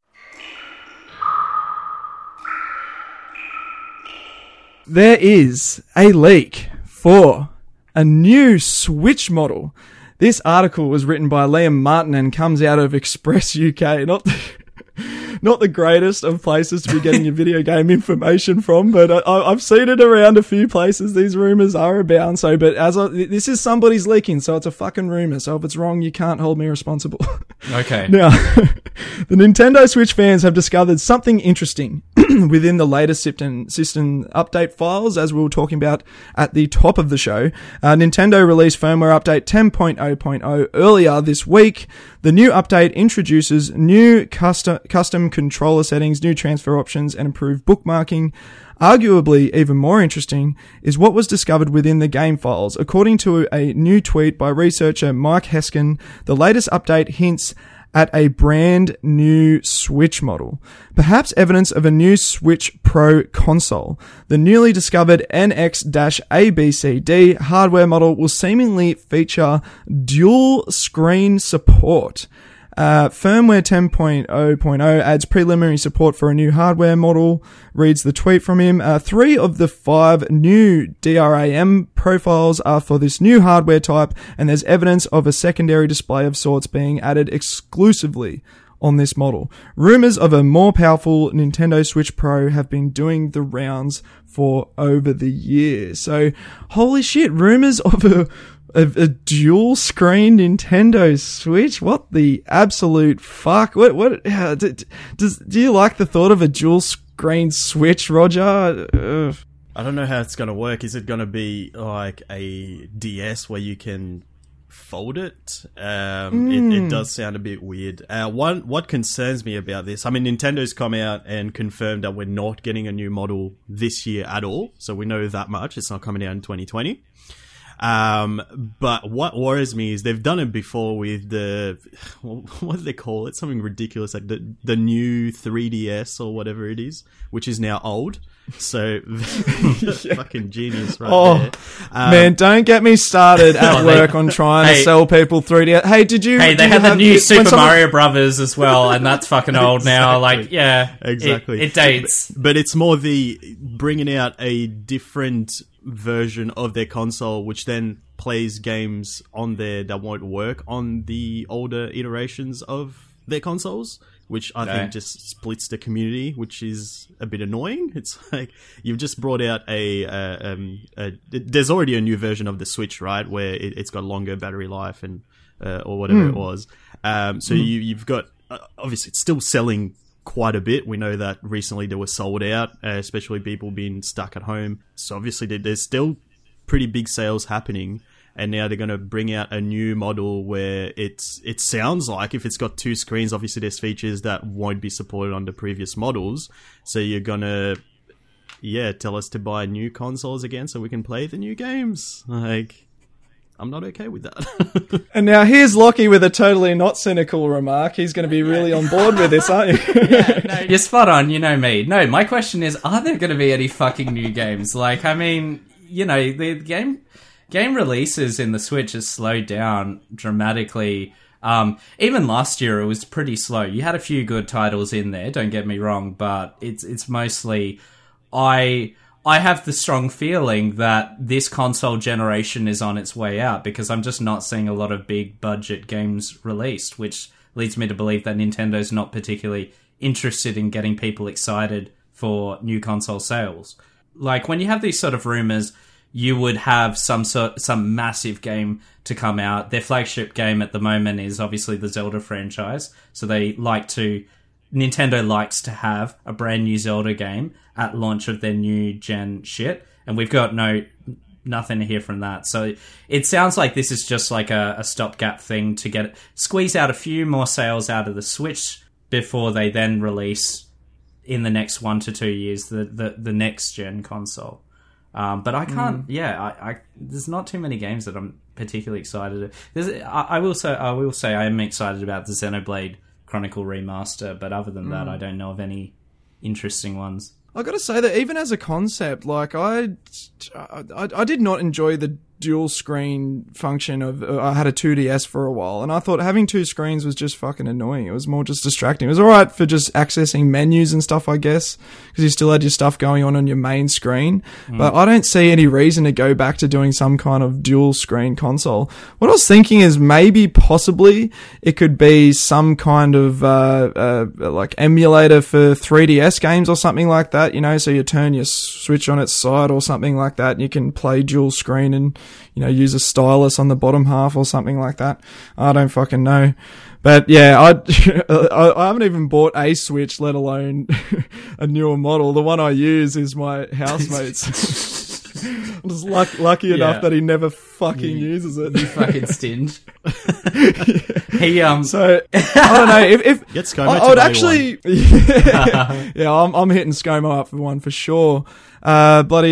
There is a leak for a new Switch model. This article was written by Liam Martin and comes out of Express UK. Not the greatest of places to be getting your video game information from, but I've seen it around a few places. These rumors are abound. So, but this is somebody's leaking, so it's a fucking rumor. So if it's wrong, you can't hold me responsible. Okay. Now, the Nintendo Switch fans have discovered something interesting. within the latest system update files, as we were talking about at the top of the show. Nintendo released firmware update 10.0.0 earlier this week. The new update introduces new custom controller settings, new transfer options, and improved bookmarking. Arguably even more interesting is what was discovered within the game files. According to a new tweet by researcher Mike Heskin, the latest update hints at a brand new Switch model, perhaps evidence of a new Switch Pro console. The newly discovered NX-ABCD hardware model will seemingly feature dual screen support. Firmware 10.0.0 adds preliminary support for a new hardware model, reads the tweet from him. 3 of the 5 new DRAM profiles are for this new hardware type, and there's evidence of a secondary display of sorts being added exclusively on this model. Rumors of a more powerful Nintendo Switch Pro have been doing the rounds for over the years. So, holy shit, rumors of a dual screen Nintendo Switch? What the absolute fuck? Do you like the thought of a dual screen Switch, Roger? Ugh. I don't know how it's going to work. Is it going to be like a DS where you can fold it? It does sound a bit weird. What concerns me about this, I mean, Nintendo's come out and confirmed that we're not getting a new model this year at all. So we know that much. It's not coming out in 2020. But what worries me is they've done it before with the, what do they call it? Something ridiculous, like the new 3DS or whatever it is, which is now old. So, fucking genius right there. Man, don't get me started at work on trying to sell people 3DS. Hey, they had the new Super Mario Brothers as well, and that's fucking old now. Like, yeah. Exactly. It dates. But it's more the bringing out a different version of their console, which then plays games on there that won't work on the older iterations of their consoles, which I think just splits the community, which is a bit annoying. It's like you've just brought out there's already a new version of the Switch, right, where it's got longer battery life and or whatever it was. So you've got obviously it's still selling quite a bit. We know that recently they were sold out, especially people being stuck at home. So obviously there's still pretty big sales happening, and now they're going to bring out a new model where it sounds like if it's got 2 screens, obviously there's features that won't be supported on the previous models. So you're going to, tell us to buy new consoles again so we can play the new games. Like, I'm not okay with that. And now here's Lockie with a totally not cynical remark. He's going to be really on board with this, aren't you? No, you're spot on. You know me. No, my question is, are there going to be any fucking new games? Like, I mean, you know, the game releases in the Switch has slowed down dramatically. Even last year, it was pretty slow. You had a few good titles in there, don't get me wrong, but it's mostly... I have the strong feeling that this console generation is on its way out because I'm just not seeing a lot of big budget games released, which leads me to believe that Nintendo's not particularly interested in getting people excited for new console sales. Like, when you have these sort of rumors, you would have some massive game to come out. Their flagship game at the moment is obviously the Zelda franchise, so Nintendo likes to have a brand new Zelda game at launch of their new gen shit, and we've got nothing to hear from that. So it sounds like this is just like a stopgap thing to squeeze out a few more sales out of the Switch before they then release in the next 1 to 2 years the next gen console. But I can't. There's not too many games that I'm particularly excited. I will say I am excited about the Xenoblade Chronicle remaster, but other than that, I don't know of any interesting ones. I gotta say that even as a concept, like I did not enjoy the dual screen function of I had a 2DS for a while, and I thought having 2 screens was just fucking annoying. It was more just distracting. It was alright for just accessing menus and stuff, I guess, because you still had your stuff going on your main screen, but I don't see any reason to go back to doing some kind of dual screen console. What I was thinking is maybe possibly it could be some kind of like emulator for 3DS games or something like that, you know, so you turn your Switch on its side or something like that, and you can play dual screen and, you know, use a stylus on the bottom half or something like that. I don't fucking know. But yeah, I haven't even bought a Switch, let alone a newer model. The one I use is my housemate's. I'm just lucky enough that he never fucking uses it. You fucking stinge. He So I don't know if Get ScoMo I would actually. Yeah, I'm hitting ScoMo up for one for sure. But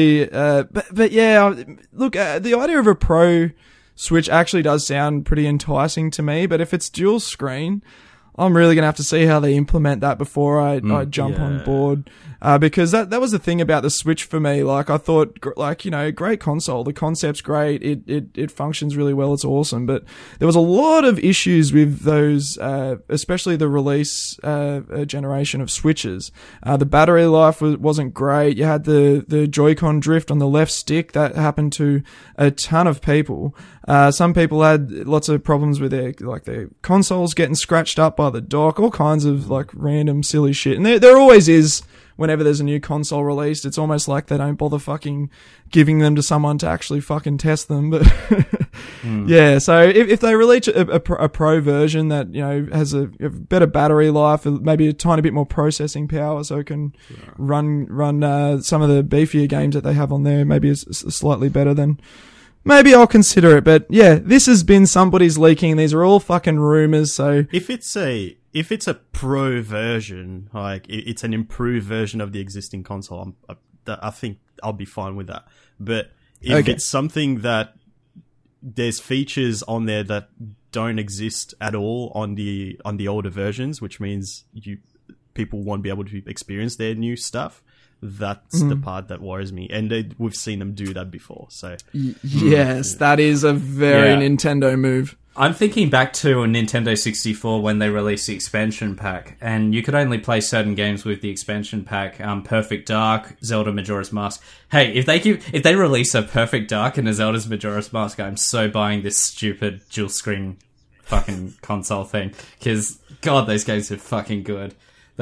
yeah, look, the idea of a Pro Switch actually does sound pretty enticing to me. But if it's dual screen, I'm really going to have to see how they implement that before I jump on board. Because that was the thing about the Switch for me. Like, I thought, like, you know, great console. The concept's great. It functions really well. It's awesome. But there was a lot of issues with those, especially the release generation of Switches. The battery life wasn't great. You had the Joy-Con drift on the left stick. That happened to a ton of people. Some people had lots of problems with their consoles getting scratched up by the dock, all kinds of like random silly shit. And there always is whenever there's a new console released. It's almost like they don't bother fucking giving them to someone to actually fucking test them. But yeah, so if they release a pro version that, you know, has a better battery life, maybe a tiny bit more processing power, so it can run some of the beefier games that they have on there, maybe it's slightly better, then maybe I'll consider it. But yeah, this has been somebody's leaking. These are all fucking rumors. So if it's a pro version, like it's an improved version of the existing console, I think I'll be fine with that. But if it's something that there's features on there that don't exist at all on the older versions, which means people won't be able to experience their new stuff. That's the part that worries me, and we've seen them do that before. So yes, that is a very Nintendo move. I'm thinking back to a Nintendo 64 when they released the expansion pack, and you could only play certain games with the expansion pack. Perfect Dark, Zelda Majora's Mask. Hey, if they release a Perfect Dark and a Zelda's Majora's Mask, I'm so buying this stupid dual screen fucking console thing, because God, those games are fucking good.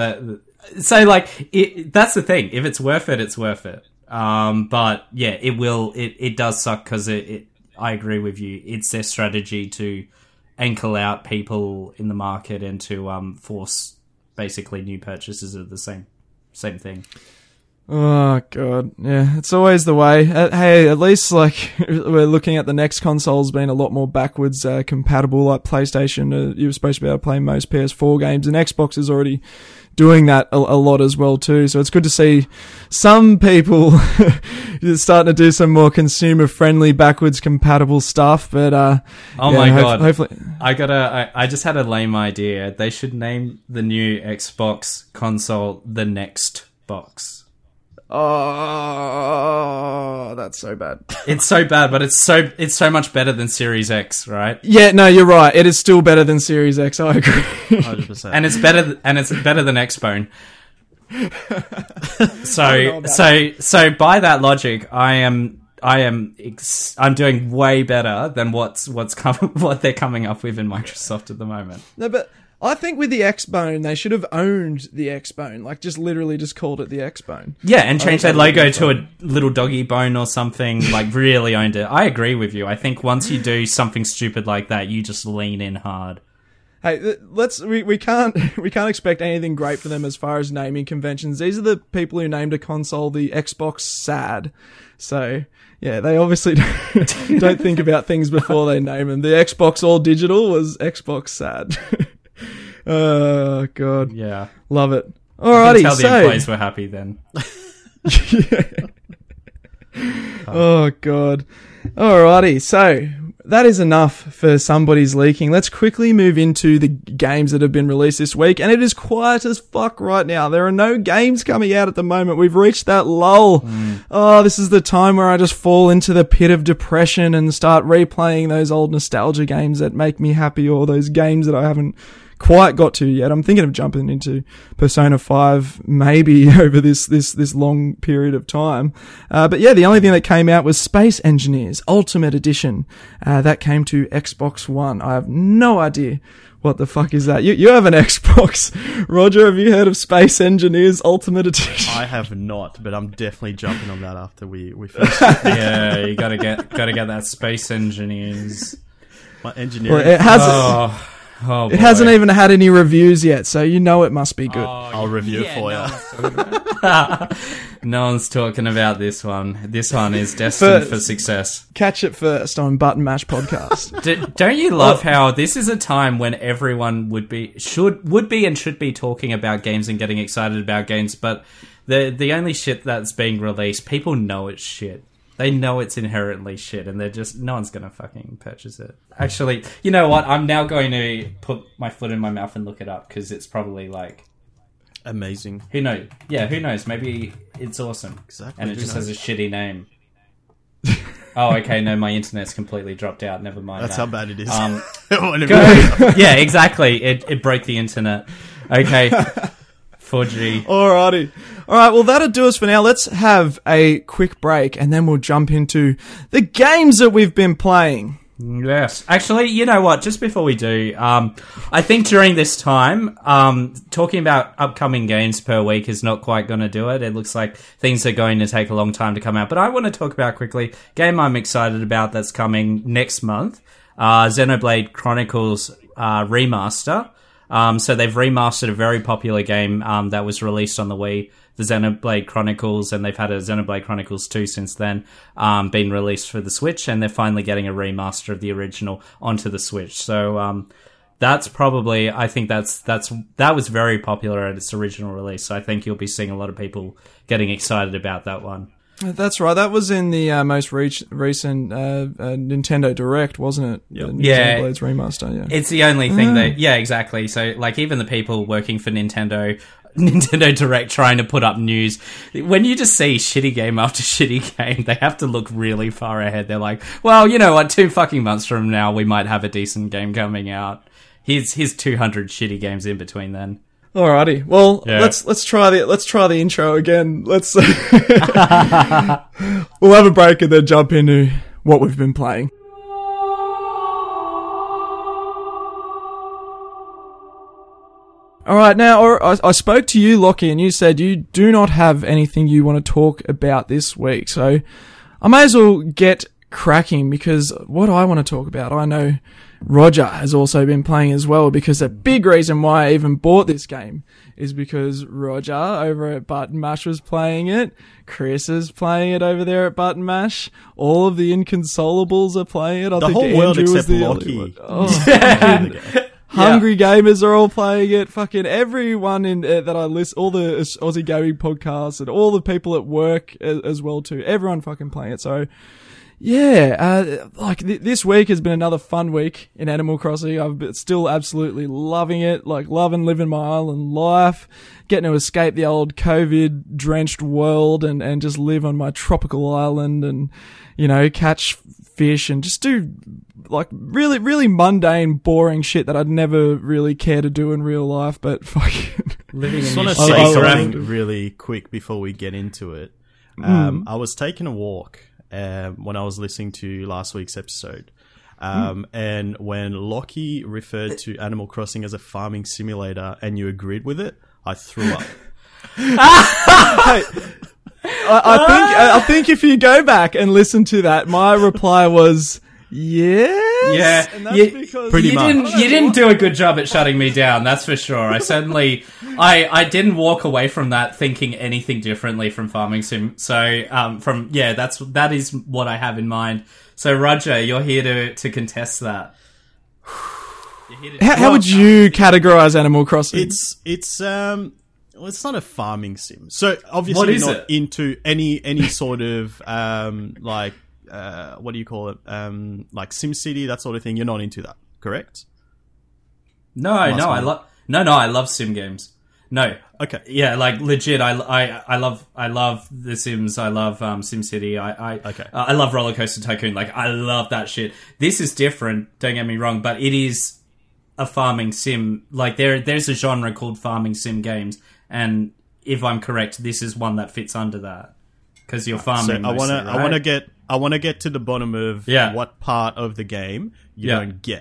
So like, that's the thing. If it's worth it, it's worth it. But yeah, it does suck because I agree with you. It's their strategy to ankle out people in the market and to force basically new purchases of the same thing. Oh god, yeah, it's always the way. Hey, at least like we're looking at the next consoles being a lot more backwards compatible. Like PlayStation, you were supposed to be able to play most PS4 games, and Xbox is already doing that a lot as well too. So it's good to see some people starting to do some more consumer friendly, backwards compatible stuff. But God, hopefully, I just had a lame idea. They should name the new Xbox console the Next Box. Oh, that's so bad. It's so bad, but it's so much better than Series X, right? Yeah, no, you're right. It is still better than Series X. I agree. 100%. And it's better than Xbone. So by that logic, I'm doing way better than what they're coming up with in Microsoft at the moment. No, but I think with the Xbone, they should have owned the Xbone, like just literally just called it the Xbone. Yeah, and changed their logo to a little doggy bone or something, like really owned it. I agree with you. I think once you do something stupid like that, you just lean in hard. Hey, we can't expect anything great for them as far as naming conventions. These are the people who named a console the Xbox SAD. So yeah, they obviously don't think about things before they name them. The Xbox All Digital was Xbox SAD. Oh god, yeah, love it. Alrighty, tell the employees were happy then. Oh god. Alrighty, so that is enough for somebody's leaking. Let's quickly move into the games that have been released this week, and it is quiet as fuck right now. There are no games coming out at the moment. We've reached that lull. Oh, this is the time where I just fall into the pit of depression and start replaying those old nostalgia games that make me happy, or those games that I haven't quite got to yet. I'm thinking of jumping into Persona 5 maybe over this long period of time. But yeah, the only thing that came out was Space Engineers Ultimate Edition. That came to Xbox One. I have no idea what the fuck is that. You have an Xbox. Roger, have you heard of Space Engineers Ultimate Edition? I have not, but I'm definitely jumping on that after we finish. Yeah, you gotta get that Space Engineers. My engineering. Well, Oh, boy. It hasn't even had any reviews yet, so you know it must be good. I'll review it for you. No one's talking about this one. This one is destined for success. Catch it first on Button Mash Podcast. Don't you love how this is a time when everyone would be and should be talking about games and getting excited about games, but the only shit that's being released, people know it's shit. They know it's inherently shit, and they're just no one's gonna fucking purchase it. Actually, you know what? I'm now going to put my foot in my mouth and look it up because it's probably like amazing. who knows? Yeah, who knows? Maybe it's awesome. Exactly. And it Who just knows? has a shitty name. Oh, okay. No, my internet's completely dropped out. Never mind. That's that. how bad it is. Go. Yeah, exactly. It broke the internet. Okay. 4G. Alrighty. Alright, well that'll do us for now. Let's have a quick break and then we'll jump into the games that we've been playing. Yes. Actually, you know what? Just before we do, I think during this time, talking about upcoming games per week is not quite going to do it. It looks like things are going to take a long time to come out. But I want to talk about quickly, game I'm excited about that's coming next month, Xenoblade Chronicles Remaster. So they've remastered a very popular game that was released on the Wii, the Xenoblade Chronicles, and they've had a Xenoblade Chronicles 2 since then, been released for the Switch, and they're finally getting a remaster of the original onto the Switch. So that's probably, I think that was very popular at its original release, so I think you'll be seeing a lot of people getting excited about that one. That's right. That was in the most recent Nintendo Direct, wasn't it? Yep. Yeah. Xenoblade's remaster, yeah. It's the only thing that... Yeah, exactly. So, like, even the people working for Nintendo Direct trying to put up news, when you just see shitty game after shitty game, they have to look really far ahead. They're like, well, you know what, 2 fucking months from now, we might have a decent game coming out. Here's 200 shitty games in between then. Alrighty. Well, Yeah. let's try the intro again. Let's we'll have a break and then jump into what we've been playing. Alright, now I spoke to you, Lockie, and you said you do not have anything you want to talk about this week. So I may as well get cracking because what I want to talk about, I know Roger has also been playing as well, because a big reason why I even bought this game is because Roger over at Button Mash was playing it, Chris is playing it over there at Button Mash, all of the Inconsolables are playing it. I The think whole world Andrew was except the Lockie. only one. Oh, Hungry Gamers are all playing it. Fucking everyone in that I list, all the Aussie gaming podcasts and all the people at work as well too. Everyone fucking playing it. So yeah, this week has been another fun week in Animal Crossing. I've still absolutely loving it. Like loving living my island life, getting to escape the old COVID drenched world and just live on my tropical island and, you know, catch fish and just do like really, really mundane, boring shit that I'd never really care to do in real life, but fucking Living I just in want to your say shitty something crap. really quick before we get into it. I was taking a walk when I was listening to last week's episode. And when Lockie referred to Animal Crossing as a farming simulator and you agreed with it, I threw up. Hey, I think if you go back and listen to that, my reply was yes. Yeah, and that's because Pretty much. You didn't do a good job at shutting me down. That's for sure. I certainly, I didn't walk away from that thinking anything differently from Farming Sim. So, that is what I have in mind. So, Roger, you're here to contest that. How would you categorize Animal Crossing? Well, it's not a farming sim. So obviously What is you're not it? into any sort of what do you call it? Like SimCity, that sort of thing. You're not into that, correct? No, I love sim games. No. Okay. Yeah, like legit. I love The Sims. I love SimCity. I love Roller Coaster Tycoon. Like I love that shit. This is different. Don't get me wrong, but it is a farming sim. Like there's a genre called farming sim games, and if I'm correct, this is one that fits under that because you're farming. So mostly, I want to get to the bottom of Yeah. what part of the game you Yeah. don't get.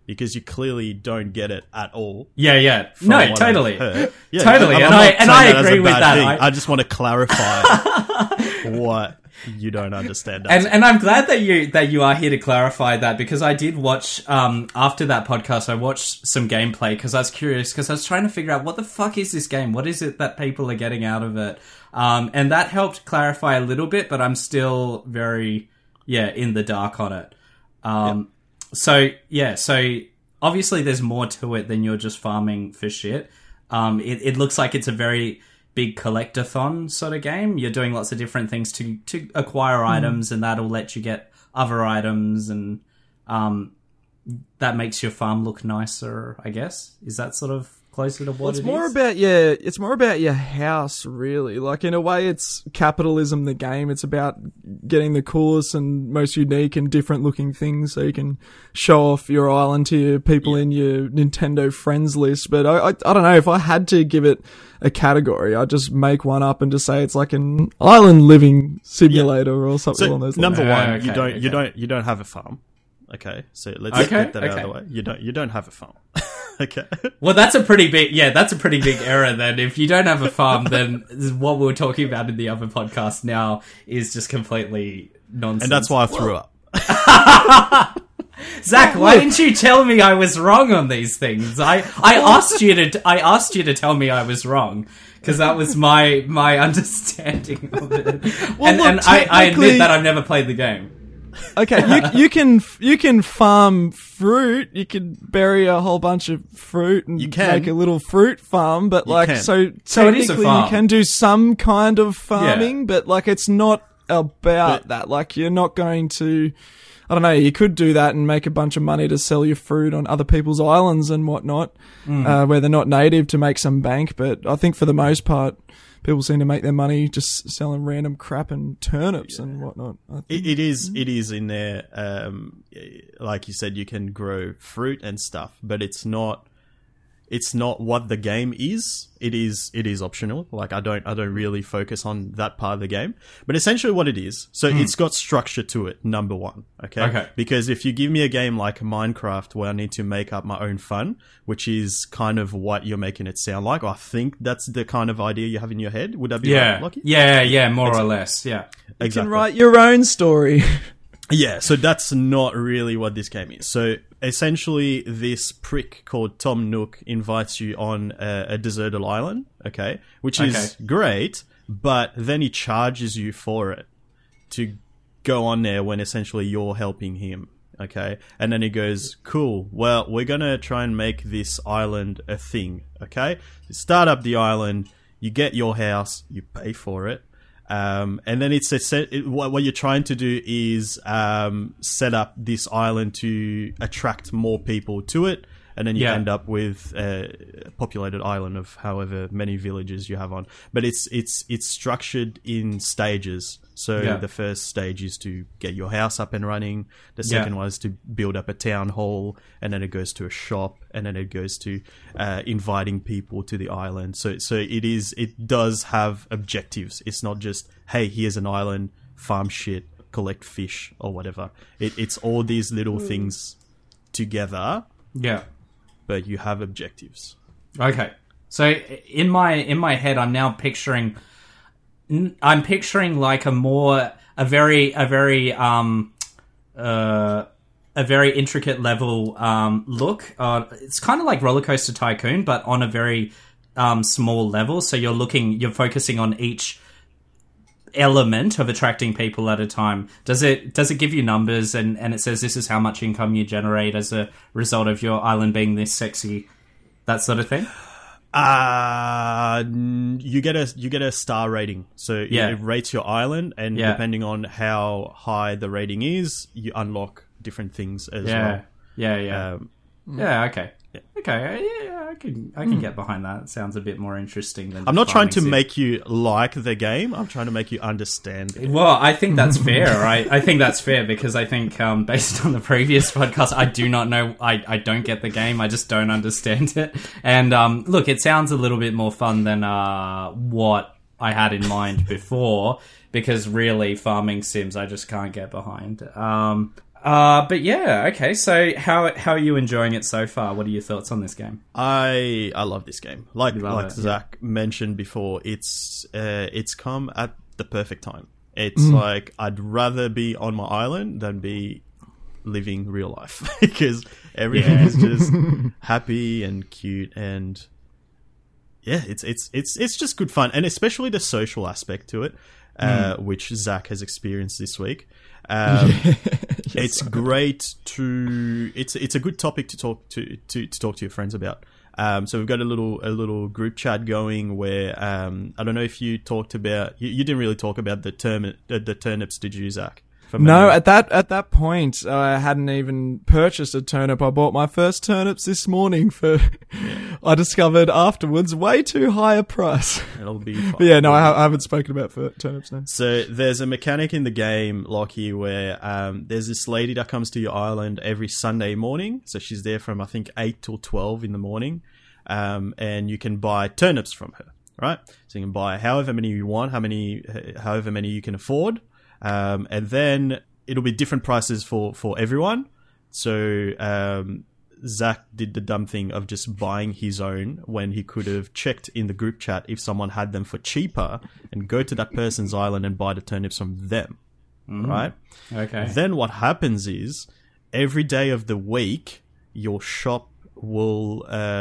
because you clearly don't get it at all. Yeah. from No, what totally. I've heard. Yeah, Totally. I'm And not I saying as a agree with bad that. thing. I just want to clarify what you don't understand. And I'm glad that you are here to clarify that, because I did watch after that podcast I watched some gameplay because I was curious, because I was trying to figure out what the fuck is this game, what is it that people are getting out of it, and that helped clarify a little bit, but I'm still very in the dark on it. So obviously there's more to it than you're just farming for shit. It looks like it's a very big collectathon sort of game. You're doing lots of different things to acquire items, and that'll let you get other items, and that makes your farm look nicer, I guess. Is that sort of closer to what it's more about your house, really. Like, in a way, it's capitalism, the game. It's about getting the coolest and most unique and different looking things so you can show off your island to your people in your Nintendo friends list. But I don't know, if I had to give it a category, I'd just make one up and just say it's like an island living simulator or something along those lines. Number one, okay. you don't have a farm. Okay, so let's get that out of the way. You don't have a farm. Okay. Well, that's a pretty big error then. If you don't have a farm, then what we were talking about in the other podcast now is just completely nonsense. And that's why I threw up. Zach, why didn't you tell me I was wrong on these things? I asked you to tell me I was wrong, because that was my understanding of it. And I admit that I've never played the game. Okay, you can farm fruit. You can bury a whole bunch of fruit and make a little fruit farm. But so it is a technically farm. you can do some kind of farming, but like it's not about that. Like, you're not going to. I don't know. You could do that and make a bunch of money to sell your fruit on other people's islands and whatnot, where they're not native, to make some bank. But I think for the most part, people seem to make their money just selling random crap and turnips and whatnot. It is in there. Like you said, you can grow fruit and stuff, but it's not what the game is. It is optional. Like, I don't really focus on that part of the game. But essentially what it is, so it's got structure to it, number one. Okay. Because if you give me a game like Minecraft where I need to make up my own fun, which is kind of what you're making it sound like, I think that's the kind of idea you have in your head. Would that be right, Lockie? Yeah, more or less. Yeah. You can write your own story. Yeah, so that's not really what this game is. So essentially, this prick called Tom Nook invites you on a deserted island, okay? Which is great, but then he charges you for it to go on there when essentially you're helping him, okay? And then he goes, cool, well, we're going to try and make this island a thing, okay? You start up the island, you get your house, you pay for it. And then what you're trying to do is set up this island to attract more people to it, and then you end up with a populated island of however many villages you have on. But it's structured in stages. So the first stage is to get your house up and running. The second one is to build up a town hall, and then it goes to a shop, and then it goes to inviting people to the island. So it does have objectives. It's not just, hey, here's an island, farm shit, collect fish or whatever. It's all these little things together. Yeah. But you have objectives. Okay. So in my head, I'm now picturing like a very intricate level look. It's kind of like Roller Coaster Tycoon, but on a very small level. So you're focusing on each element of attracting people at a time. Does it give you numbers and it says this is how much income you generate as a result of your island being this sexy, that sort of thing? You get a star rating. So it rates your island, and depending on how high the rating is, you unlock different things as well. Okay. Okay, I can get behind that. It sounds a bit more interesting than. I'm not trying to make you like the game. I'm trying to make you understand it. Well, I think that's fair. I think that's fair because I think based on the previous podcast, I do not know. I don't get the game. I just don't understand it. And look, it sounds a little bit more fun than what I had in mind before. Because really, farming sims, I just can't get behind. But yeah, okay. So how are you enjoying it so far? What are your thoughts on this game? I love this game. Like it, Zach mentioned before, it's come at the perfect time. It's like I'd rather be on my island than be living real life because everything is just happy and cute and yeah, it's just good fun, and especially the social aspect to it, which Zach has experienced this week. It's great to it's a good topic to talk to talk to your friends about. So we've got a little group chat going where I don't know if you talked about you didn't really talk about the turnips, did you, Zach? No, at that point, I hadn't even purchased a turnip. I bought my first turnips this morning for, I discovered afterwards, way too high a price. It'll be fine. But yeah, no, I haven't spoken about turnips now. So there's a mechanic in the game, Lockie, where there's this lady that comes to your island every Sunday morning. So she's there from, I think, 8 till 12 in the morning. And you can buy turnips from her, right? So you can buy however many you want, however many you can afford. And then it'll be different prices for everyone. So Zach did the dumb thing of just buying his own when he could have checked in the group chat if someone had them for cheaper and go to that person's island and buy the turnips from them, right? Okay. Then what happens is every day of the week your shop will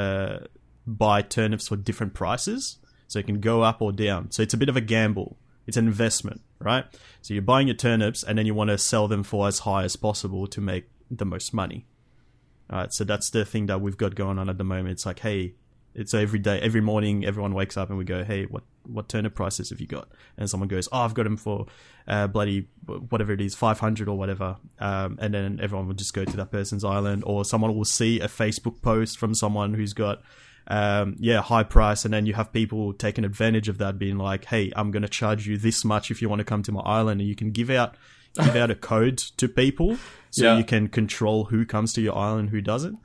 buy turnips for different prices, so it can go up or down. So it's a bit of a gamble. It's an investment, right? So you're buying your turnips and then you want to sell them for as high as possible to make the most money. All right, so that's the thing that we've got going on at the moment. It's like, hey, it's every day, every morning, everyone wakes up and we go, hey, what turnip prices have you got? And someone goes, oh, I've got them for bloody whatever it is, 500 or whatever. And then everyone will just go to that person's island, or someone will see a Facebook post from someone who's got high price, and then you have people taking advantage of that, being like, hey, I'm going to charge you this much if you want to come to my island, and you can give out a code to people so you can control who comes to your island, who doesn't.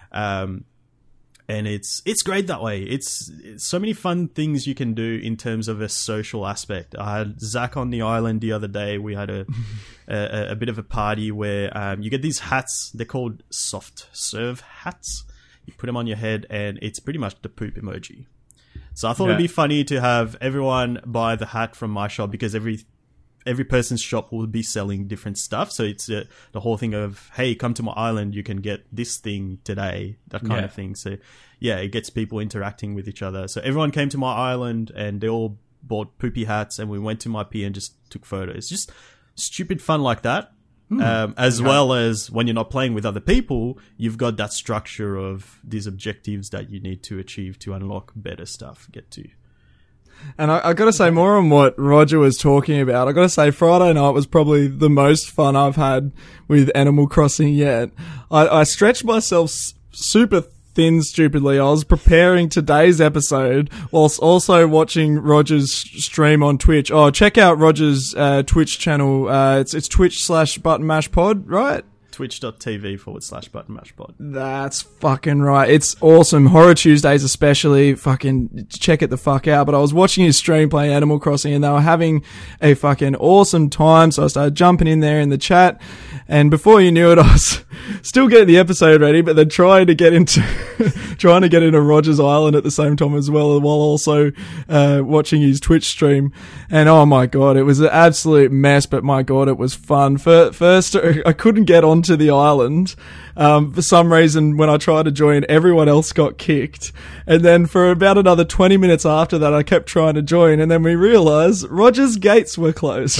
And it's great that way. It's so many fun things you can do in terms of a social aspect. I had Zach on the island the other day. We had a bit of a party where you get these hats. They're called soft serve hats. You put them on your head, and it's pretty much the poop emoji. So I thought it'd be funny to have everyone buy the hat from my shop, because every person's shop will be selling different stuff. So it's the whole thing of, hey, come to my island, you can get this thing today, that kind of thing. So yeah, it gets people interacting with each other. So everyone came to my island and they all bought poopy hats, and we went to my pier and just took photos. Just stupid fun like that. Well as when you're not playing with other people, you've got that structure of these objectives that you need to achieve to unlock better stuff, get to. And I got to say, more on what Roger was talking about, I got to say Friday night was probably the most fun I've had with Animal Crossing yet. I stretched myself super thin, stupidly. I was preparing today's episode whilst also watching Roger's stream on Twitch. Oh, check out Roger's Twitch channel. It's twitch.tv/buttonmashpod, right? twitch.tv/buttonmashpod. That's fucking right. It's awesome. Horror Tuesdays especially. Fucking check it the fuck out. But I was watching his stream playing Animal Crossing, and they were having a fucking awesome time. So I started jumping in there in the chat. And before you knew it, I was still getting the episode ready, but then trying to get into Roger's Island at the same time as well, while also watching his Twitch stream. And oh my god, it was an absolute mess, but my god, it was fun. First, I couldn't get onto the island. For some reason, when I tried to join, everyone else got kicked. And then for about another 20 minutes after that, I kept trying to join, and then we realised Roger's gates were closed.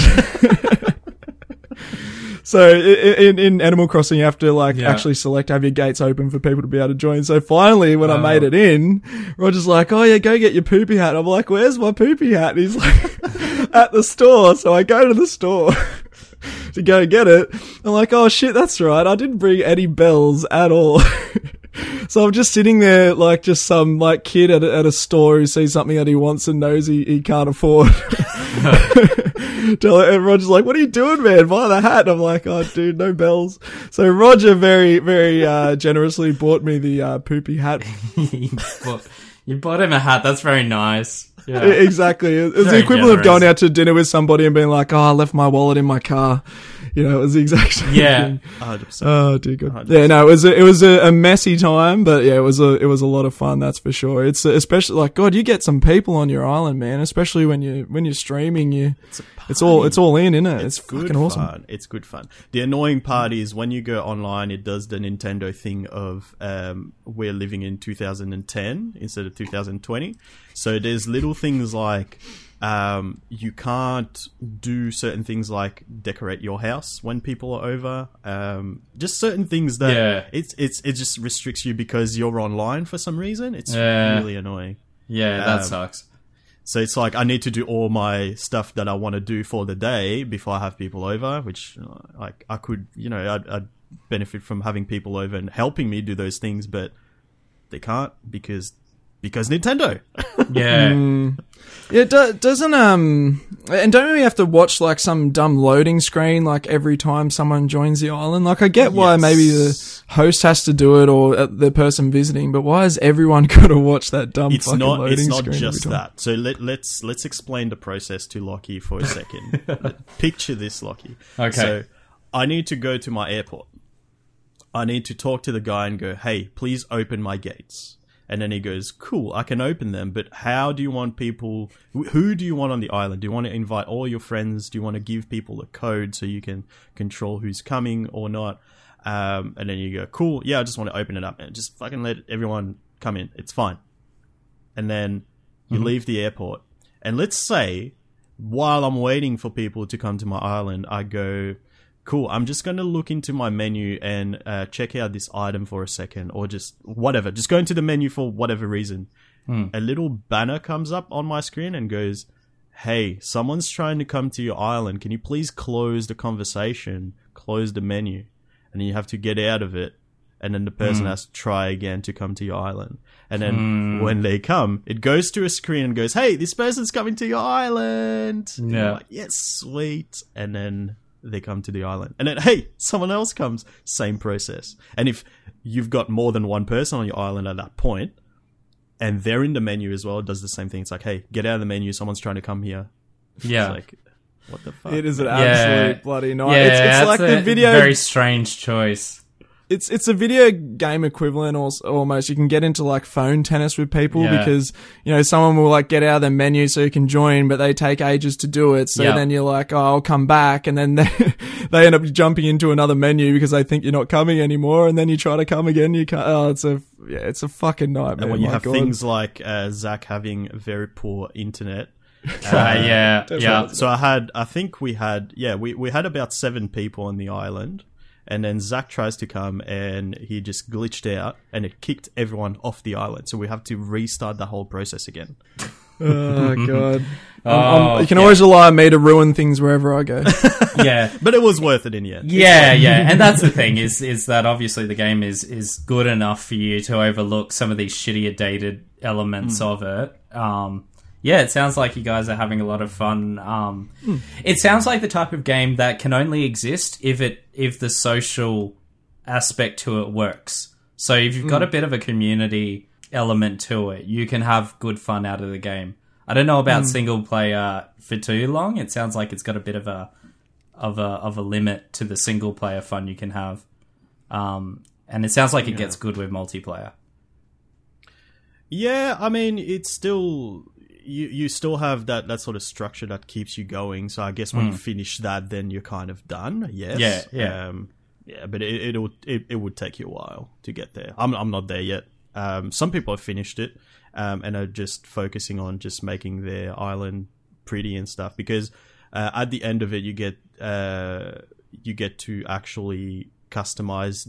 So in Animal Crossing, you have to actually select, have your gates open for people to be able to join. So finally, when I made it in, Roger's like, oh yeah, go get your poopy hat. I'm like, where's my poopy hat? And he's like, at the store. So I go to the store to go get it. I'm like, oh shit, that's right. I didn't bring any bells at all. So I'm just sitting there like just some kid at a store who sees something that he wants and knows he can't afford. And Roger's like, what are you doing, man? Buy the hat. And I'm like, oh dude, no bells. So Roger very, very generously bought me the poopy hat. You bought him a hat. That's very nice. Yeah. Exactly. It's the equivalent of going out to dinner with somebody and being like, oh, I left my wallet in my car. You know, it was the exact same Yeah. thing. 100%. Oh dear God. 100%. Yeah, no, it was a messy time, but yeah, it was a lot of fun, that's for sure. It's especially like, God, you get some people on your island, man, especially when you're streaming, it's all in, isn't it? It's good fucking awesome. fun. It's good fun. The annoying part is when you go online, it does the Nintendo thing of we're living in 2010 instead of 2020. So there's little things like you can't do certain things like decorate your house when people are over. Just certain things that it just restricts you because you're online for some reason. It's really annoying. Yeah, that sucks. So it's like I need to do all my stuff that I want to do for the day before I have people over, which like I could, I'd benefit from having people over and helping me do those things, but they can't because Nintendo. Yeah. Yeah, doesn't and don't we have to watch like some dumb loading screen like every time someone joins the island? Like I get why maybe the host has to do it or the person visiting, but why has everyone got to watch that dumb fucking loading screen? It's not just that. So let's explain the process to Lockie for a second. Picture this, Lockie. Okay. So I need to go to my airport. I need to talk to the guy and go, "Hey, please open my gates." And then he goes, "Cool, I can open them, but how do you want people... Who do you want on the island? Do you want to invite all your friends? Do you want to give people a code so you can control who's coming or not?" And then you go, "Cool, yeah, I just want to open it up and just fucking let everyone come in. It's fine." And then you leave the airport. And let's say, while I'm waiting for people to come to my island, I go... "Cool, I'm just going to look into my menu and check out this item for a second," or just whatever. Just go into the menu for whatever reason. A little banner comes up on my screen and goes, "Hey, someone's trying to come to your island. Can you please close the conversation, close the menu?" And then you have to get out of it. And then the person has to try again to come to your island. And then when they come, it goes to a screen and goes, "Hey, this person's coming to your island." And you're like, "Yes, sweet." And then... they come to the island. And then, hey, someone else comes. Same process. And if you've got more than one person on your island at that point, and they're in the menu as well, it does the same thing. It's like, "Hey, get out of the menu. Someone's trying to come here." Yeah. It's like, what the fuck? It is an absolute bloody nightmare. Yeah, it's like the video... very strange choice. It's a video game equivalent almost. You can get into like phone tennis with people because, someone will like get out of their menu so you can join, but they take ages to do it. So then you're like, "Oh, I'll come back." And then they end up jumping into another menu because they think you're not coming anymore. And then you try to come again. You can't. Oh, it's a fucking nightmare. And when you have things like Zach having very poor internet. Yeah. So I think we had about 7 people on the island. And then Zach tries to come and he just glitched out and it kicked everyone off the island. So we have to restart the whole process again. Oh, God. You can always rely on me to ruin things wherever I go. Yeah. But it was worth it in the end. Yeah. And that's the thing is that obviously the game is good enough for you to overlook some of these shittier dated elements of it. Yeah, it sounds like you guys are having a lot of fun. It sounds like the type of game that can only exist if the social aspect to it works. So if you've got a bit of a community element to it, you can have good fun out of the game. I don't know about single player for too long. It sounds like it's got a bit of a limit to the single player fun you can have. And it sounds like it gets good with multiplayer. Yeah, I mean, it's still... You still have that sort of structure that keeps you going. So I guess when you finish that, then you're kind of done. Yes. Yeah. But it would take you a while to get there. I'm not there yet. Some people have finished it and are just focusing on just making their island pretty and stuff. Because at the end of it, you get to actually customize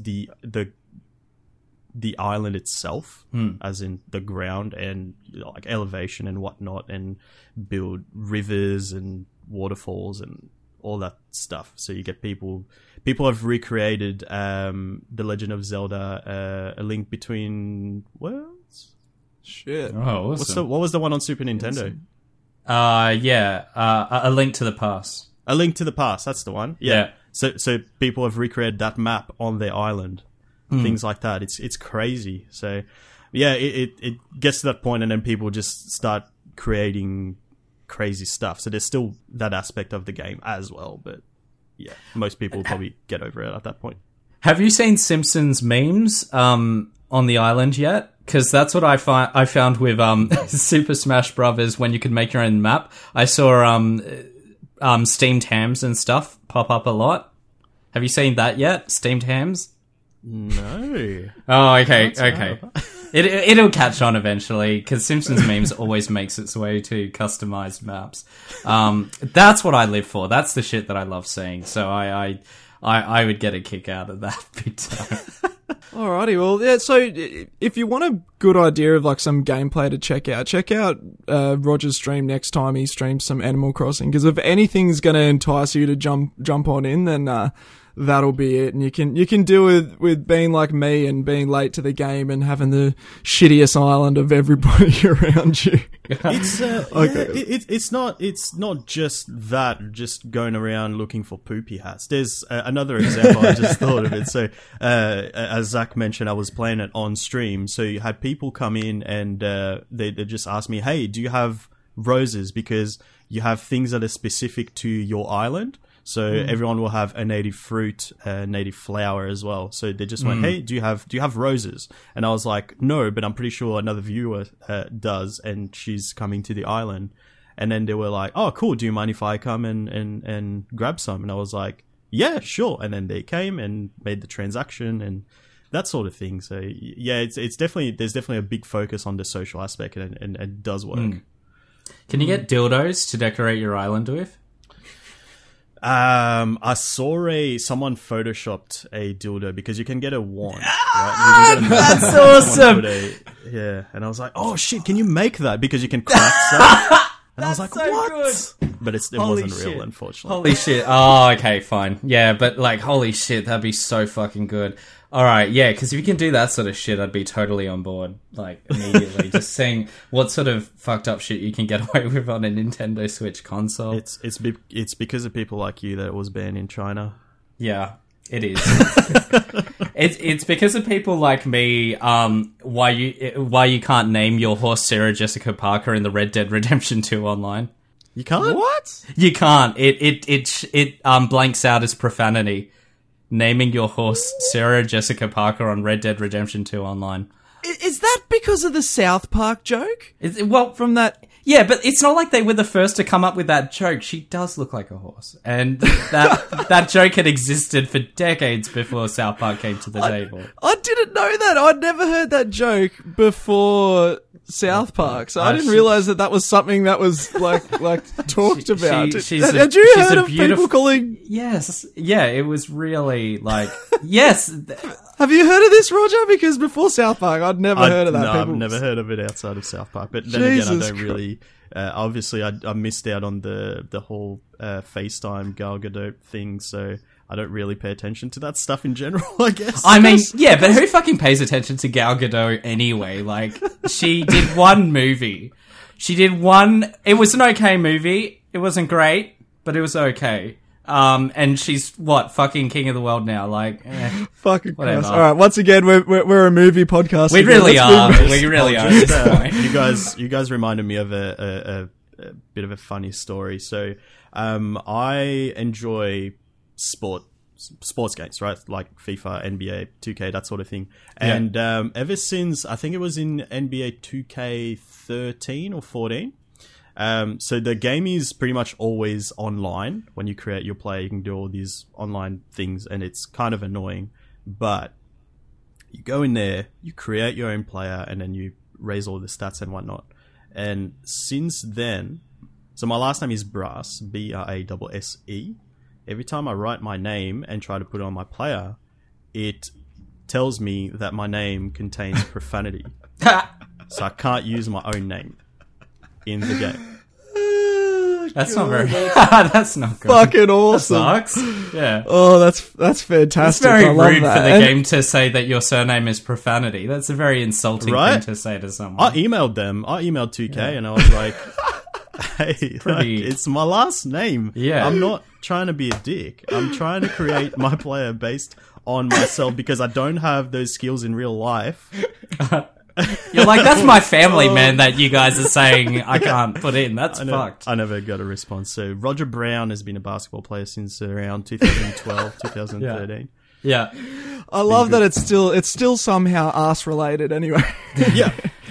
the island itself, as in the ground and like elevation and whatnot, and build rivers and waterfalls and all that stuff. So you get people have recreated The Legend of Zelda: A Link Between Worlds. Shit. Oh, awesome. What was the one on Super Nintendo? A Link to the Past. A Link to the Past. That's the one. Yeah. So people have recreated that map on their island. Things like that. It's crazy. So, yeah, it gets to that point, and then people just start creating crazy stuff. So there's still that aspect of the game as well. But yeah, most people will probably get over it at that point. Have you seen Simpsons memes on the island yet? Because that's what I found with Super Smash Brothers when you could make your own map. I saw steamed hams and stuff pop up a lot. Have you seen that yet? Steamed hams? No. Oh, okay. It'll catch on eventually, because Simpsons memes always makes its way to customized maps. That's what I live for. That's the shit that I love seeing. So I would get a kick out of that big time. Alrighty, well, yeah, so if you want a good idea of like some gameplay to check out Roger's stream next time he streams some Animal Crossing, because if anything's going to entice you to jump on in, then that'll be it. And you can deal with being like me and being late to the game and having the shittiest island of everybody around you. It's it's not just that, just going around looking for poopy hats. There's another example I just thought of it. So as Zach mentioned, I was playing it on stream, so you had people come in and they just asked me, hey, do you have roses, because you have things that are specific to your island. So everyone will have a native fruit, a native flower as well. So they just went, hey, do you have roses? And I was like, no, but I'm pretty sure another viewer does, and she's coming to the island. And then they were like, oh, cool, do you mind if I come and grab some? And I was like, yeah, sure. And then they came and made the transaction and that sort of thing. So yeah, there's definitely a big focus on the social aspect, and it does work. Can you get dildos to decorate your island with? I saw someone photoshopped a dildo, because you can get a wand. Right? That's awesome. Yeah, and I was like, oh shit, can you make that? Because you can craft stuff. And I was like, so what? Good. But it wasn't real, unfortunately. Holy shit. Oh, okay, fine. Yeah, but like, holy shit, that'd be so fucking good. All right, yeah, because if you can do that sort of shit, I'd be totally on board, like, immediately. Just seeing what sort of fucked up shit you can get away with on a Nintendo Switch console. It's because of people like you that it was banned in China. Yeah, it is. It's because of people like me. Why you can't name your horse Sarah Jessica Parker in the Red Dead Redemption 2 online? You can't? What? You can't. It blanks out as profanity. Naming your horse Sarah Jessica Parker on Red Dead Redemption 2 online. Is that because of the South Park joke? Well, From that... yeah, but it's not like they were the first to come up with that joke. She does look like a horse. And that joke had existed for decades before South Park came to the table. I didn't know that. I'd never heard that joke before South Park, so I didn't realise that was something that was like talked about. Had you heard of people calling... Yes. Yeah, it was really like... Yes. Have you heard of this, Roger? Because before South Park, I'd never heard of that. No, I've never heard of it outside of South Park. But then again, I don't really... obviously, I missed out on the whole FaceTime Gal Gadot thing, so I don't really pay attention to that stuff in general, I guess. I mean, yeah, but who fucking pays attention to Gal Gadot anyway? Like, she did one movie. It was an okay movie. It wasn't great, but it was okay. And she's fucking king of the world now. Like, fucking whatever. Christ. All right, once again, we're a movie podcast. We really are. We really are. At this point. You guys reminded me of a bit of a funny story. So, I enjoy sports games, right? Like FIFA, NBA, 2K, that sort of thing. And ever since, I think it was in NBA 2K13 or 14. So the game is pretty much always online. When you create your player, you can do all these online things, and it's kind of annoying. But you go in there, you create your own player, and then you raise all the stats and whatnot. And since then, so my last name is Brass, Brase. Every time I write my name and try to put it on my player, it tells me that my name contains profanity. So I can't use my own name in the game. That's not very... That's not good. Fucking awesome. That sucks. Yeah. Oh, that's fantastic. It's very I love rude that. for the game to say that your surname is profanity. That's a very insulting thing to say to someone. I emailed them. I emailed 2K and I was like, hey, it's my last name. Yeah. I'm not trying to be a dick. I'm trying to create my player based on myself because I don't have those skills in real life. You're like, that's my family, man, that you guys are saying I can't put in. That's fucked. I never got a response. So Roger Brown has been a basketball player since around 2012, 2013. Yeah. I love that it's still somehow arse related anyway. Yeah.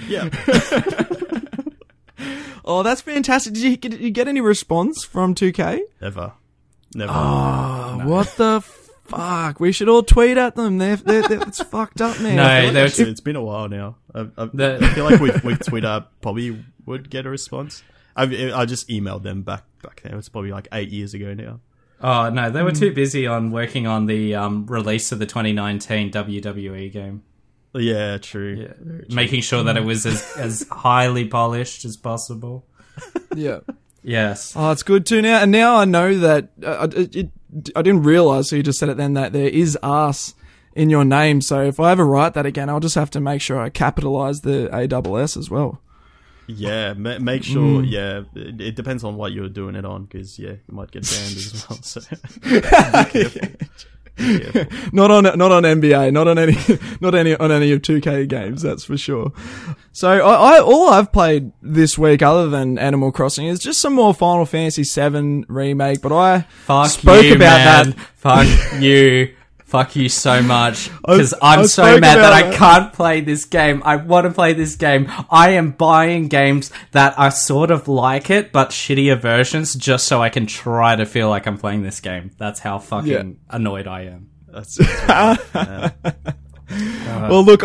Oh, that's fantastic. Did you get any response from 2K? Never. Oh, no. What the fuck? We should all tweet at them. It's fucked up, man. No, it's been a while now. I feel like with Twitter probably would get a response. I just emailed them back then. It was probably like 8 years ago now. Oh, no, they were too busy on working on the release of the 2019 WWE game. Yeah, true. Yeah. Making sure that it was as highly polished as possible. Yeah. Yes. Oh, it's good too now. And now I know that I didn't realise, so you just said it then, that there is arse in your name. So if I ever write that again, I'll just have to make sure I capitalise the ASS as well. Yeah, make sure. Yeah, it depends on what you're doing it on, because you might get banned as well. So be careful. Not on NBA, not on any of 2K games, that's for sure. So all I've played this week, other than Animal Crossing, is just some more Final Fantasy VII remake. But I spoke about that. Fuck you. Fuck you so much, because I'm so mad that I can't play this game. I want to play this game. I am buying games that are sort of like it, but shittier versions, just so I can try to feel like I'm playing this game. That's how fucking annoyed I am. That's right. Well, look,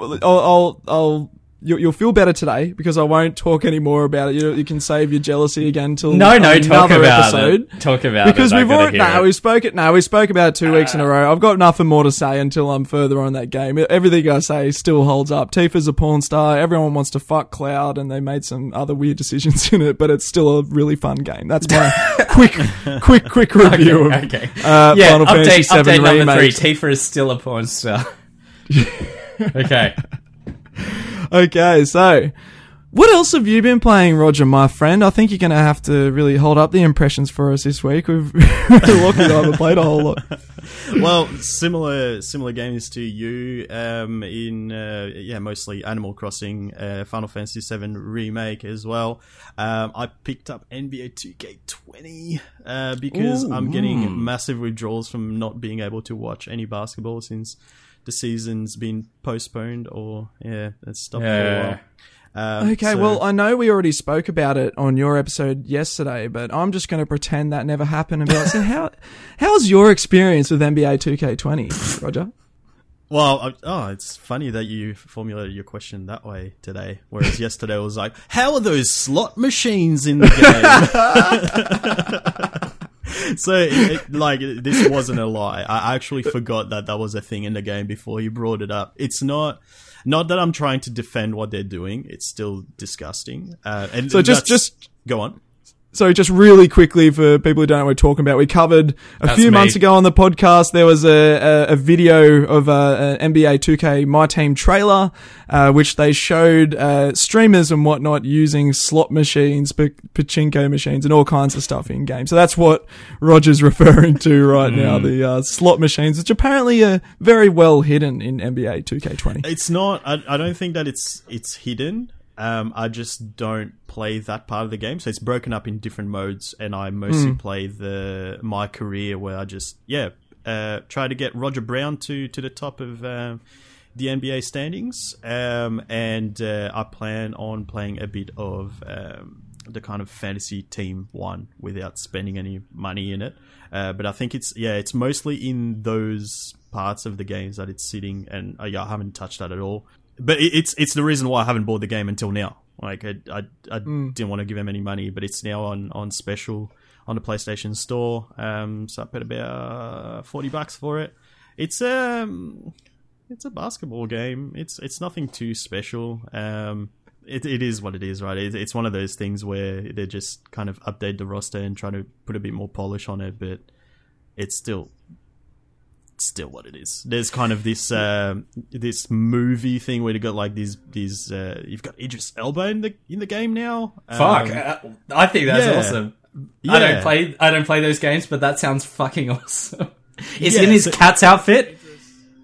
you'll feel better today, because I won't talk any more about it. You can save your jealousy again until another talk about episode. It. Talk about because it. We spoke about it 2 weeks in a row. I've got nothing more to say until I'm further on that game. Everything I say still holds up. Tifa's a porn star. Everyone wants to fuck Cloud, and they made some other weird decisions in it, but it's still a really fun game. That's my quick review of Final Fantasy VII update Remake. number 3. Tifa is still a porn star. Okay. Okay, so what else have you been playing, Roger, my friend? I think you're going to have to really hold up the impressions for us this week. We've Lockie and I haven't played a whole lot. Well, similar games to you. Mostly Animal Crossing, Final Fantasy VII Remake as well. I picked up NBA 2K20 because I'm getting massive withdrawals from not being able to watch any basketball since the season's been postponed or it's stopped for a while. Well, I know we already spoke about it on your episode yesterday, but I'm just going to pretend that never happened and be like, so how's your experience with NBA 2K20, Roger? Well, it's funny that you formulated your question that way today, whereas yesterday I was like, how are those slot machines in the game? So, this wasn't a lie. I actually forgot that was a thing in the game before you brought it up. It's not that I'm trying to defend what they're doing. It's still disgusting. And so just go on. So just really quickly for people who don't know what we're talking about, we covered a few months ago on the podcast, there was a video of an NBA 2K My Team trailer, which they showed streamers and whatnot using slot machines, pachinko machines and all kinds of stuff in game. So that's what Roger's referring to right now, the slot machines, which apparently are very well hidden in NBA 2K20. It's not, I don't think that it's hidden. I just don't play that part of the game, so it's broken up in different modes, and I mostly play my career where I just try to get Roger Brown to the top of the NBA standings, and I plan on playing a bit of the kind of fantasy team one without spending any money in it. But I think it's mostly in those parts of the games that it's sitting, and I haven't touched that at all. But it's the reason why I haven't bought the game until now. Like I didn't want to give him any money, but it's now on special on the PlayStation Store. So I paid about $40 for it. It's a basketball game. It's nothing too special. It is what it is, right? It's one of those things where they just kind of update the roster and try to put a bit more polish on it, but it's still what it is. There's kind of this this movie thing where you got like these you've got Idris Elba in the game now. Fuck, I think that's awesome. Yeah. I don't play those games, but that sounds fucking awesome. Is he in his cat's outfit?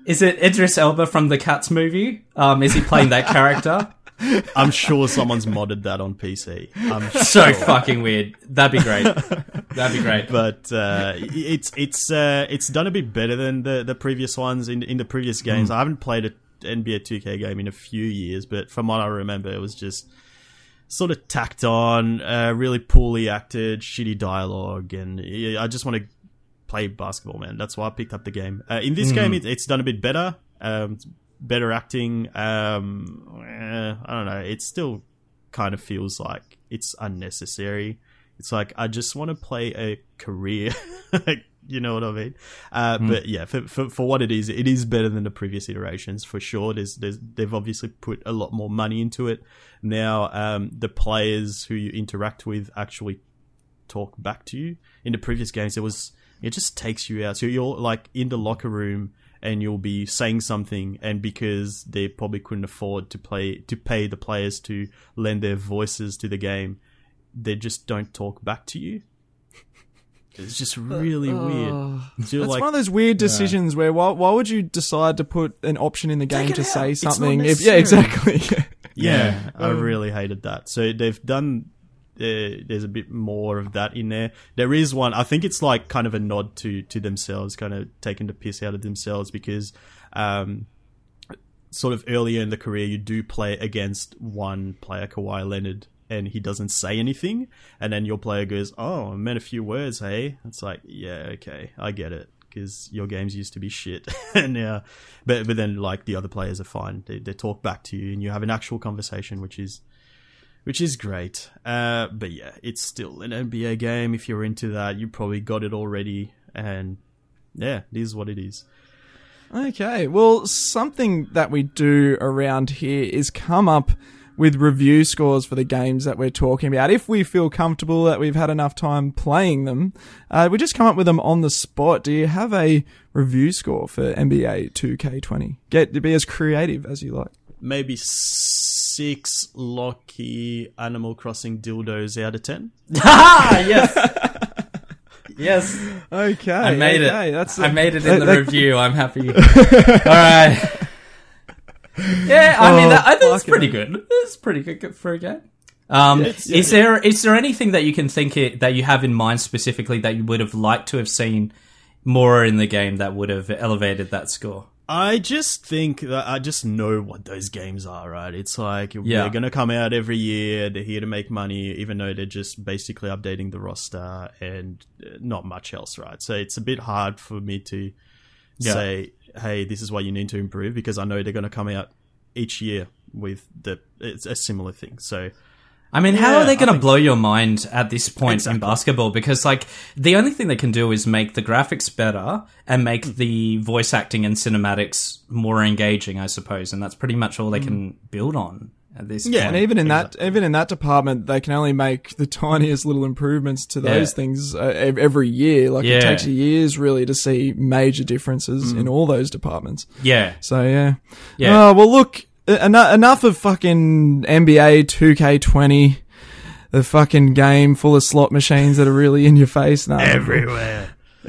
Is it Idris Elba from the Cats movie? Is he playing that character? I'm sure someone's modded that on PC. I'm So sure. fucking weird. That'd be great. That'd be great. But it's done a bit better than the previous ones in the previous games. I haven't played an NBA 2K game in a few years, but from what I remember, it was just sort of tacked on, really poorly acted, shitty dialogue, and I just want to play basketball, man. That's why I picked up the game. In this game, it's done a bit better. Better acting. I don't know. It still kind of feels like it's unnecessary. It's like, I just want to play a career. You know what I mean? But yeah, for what it is better than the previous iterations for sure. They've obviously put a lot more money into it. Now, the players who you interact with actually talk back to you. In the previous games, it just takes you out. So you're like in the locker room and you'll be saying something, and because they probably couldn't afford to pay the players to lend their voices to the game, they just don't talk back to you. It's just really weird. So That's one of those weird decisions where why would you decide to put an option in the game to say something? Yeah, exactly. Yeah, I really hated that. So they've done. There's a bit more of that in there. There is one. I think it's like kind of a nod to themselves, kind of taking the piss out of themselves, because sort of earlier in the career, you do play against one player, Kawhi Leonard, and he doesn't say anything, and then your player goes, "Oh, I meant a few words, hey?" It's like, yeah, okay, I get it, because your games used to be shit, and but then like the other players are fine. They talk back to you, and you have an actual conversation, which is great. But yeah, it's still an NBA game. If you're into that, you probably got it already, and yeah, it is what it is. Okay, well, something that we do around here is come up with review scores for the games that we're talking about. If we feel comfortable that we've had enough time playing them, we just come up with them on the spot. Do you have a review score for NBA 2K20? Get to be as creative as you like. Maybe 6 Locky Animal Crossing dildos out of 10. Yes. Yes. Okay. I made it. I made it in the that- review. I'm happy. All right. Yeah, I mean, I think it's pretty good. It's pretty good for a game. Is there anything that you can think that you have in mind specifically that you would have liked to have seen more in the game that would have elevated that score? I just think that I just know what those games are, right? It's like they're going to come out every year. They're here to make money, even though they're just basically updating the roster and not much else, right? So it's a bit hard for me to say, hey, this is what you need to improve, because I know they're going to come out each year with it's a similar thing. So I mean, how are they going to blow your mind at this point in basketball? Because, like, the only thing they can do is make the graphics better and make the voice acting and cinematics more engaging, I suppose. And that's pretty much all they can build on at this point. Yeah, and even in that department, they can only make the tiniest little improvements to those things every year. Like, it takes years, really, to see major differences in all those departments. Yeah. So, yeah. Oh, well, look... Enough of fucking NBA 2K20, the fucking game full of slot machines that are really in your face now. Everywhere.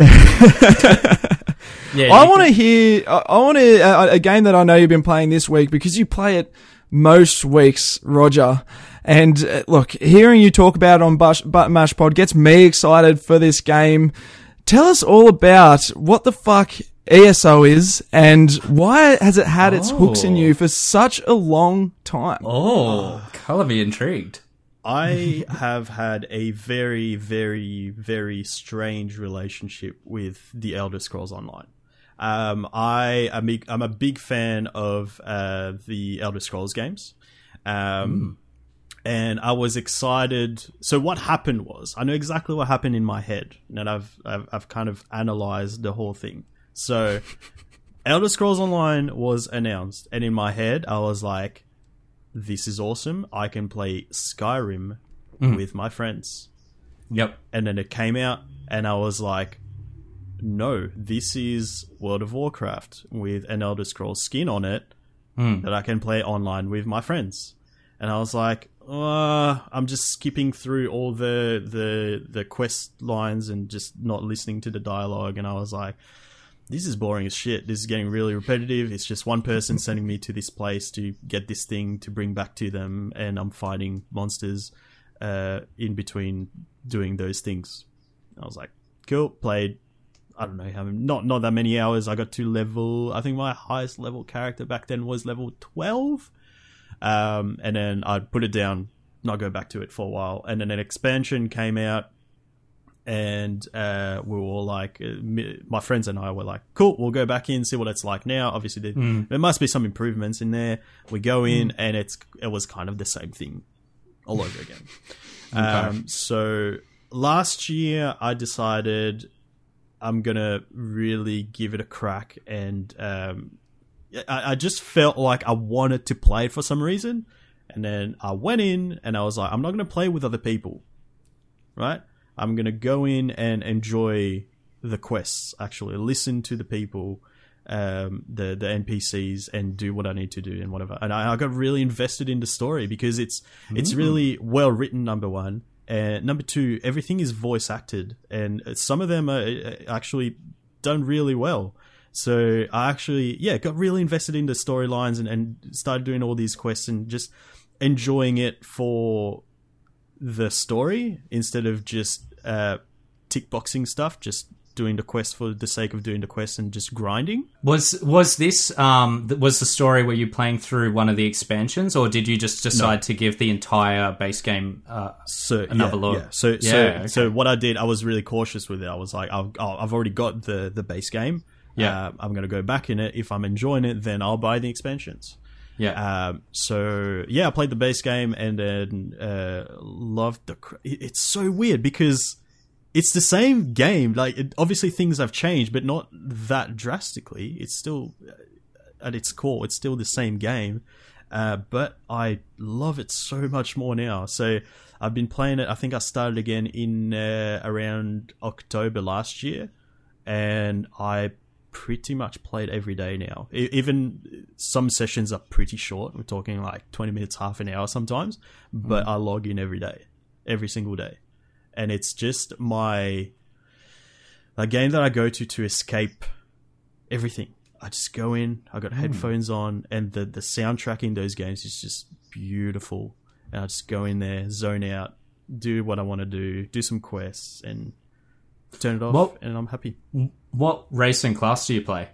I want to hear a game that I know you've been playing this week, because you play it most weeks, Roger. And look, hearing you talk about it on Button Mash Pod gets me excited for this game. Tell us all about what the fuck ESO is, and why has it had its hooks in you for such a long time? Colour me intrigued. I have had a very, very, very strange relationship with the Elder Scrolls Online. I'm a big fan of the Elder Scrolls games. And I was excited. So what happened was, I know exactly what happened in my head, and I've kind of analyzed the whole thing. So, Elder Scrolls Online was announced, and in my head, I was like, this is awesome. I can play Skyrim with my friends. Yep. And then it came out, and I was like, no, this is World of Warcraft with an Elder Scrolls skin on it that I can play online with my friends. And I was like, I'm just skipping through all the quest lines and just not listening to the dialogue. And I was like, this is boring as shit. This is getting really repetitive. It's just one person sending me to this place to get this thing to bring back to them, and I'm fighting monsters in between doing those things. I was like, cool, played, I don't know, not that many hours. I got to level, I think my highest level character back then was level 12. And then I'd put it down, not go back to it for a while. And then an expansion came out, and we were all like, my friends and I were like, cool, we'll go back in, see what it's like now. Obviously, there must be some improvements in there. We go in, and it was kind of the same thing all over again. Okay. So last year, I decided I'm going to really give it a crack, and I just felt like I wanted to play it for some reason. And then I went in, and I was like, I'm not going to play with other people, right? I'm going to go in and enjoy the quests, actually listen to the people, the NPCs, and do what I need to do and whatever. And I got really invested in the story because it's really well written, number one. And number two, everything is voice acted, and some of them are actually done really well. So I actually, got really invested in the storylines and started doing all these quests and just enjoying it for the story instead of just tick boxing stuff, just doing the quest for the sake of doing the quest and just grinding. Was this was the story were you playing through one of the expansions, or did you just decide to give the entire base game another look? Yeah. So what I did, I was really cautious with it. I was like, I've already got the base game. Yeah. I'm going to go back in it. If I'm enjoying it, then I'll buy the expansions. Yeah. I played the base game and then loved it's so weird because it's the same game. Like, obviously things have changed, but not that drastically. It's still, at its core, it's still the same game. But I love it so much more now. So I've been playing it. I think I started again in around October last year, and I pretty much played every day now. Even some sessions are pretty short. We're talking like 20 minutes, half an hour sometimes. But I log in every day, every single day. And it's just a game that I go to escape everything. I just go in, I got headphones on, and the soundtrack in those games is just beautiful. And I just go in there, zone out, do what I want to do some quests, and turn it off, and I'm happy. What race and class do you play?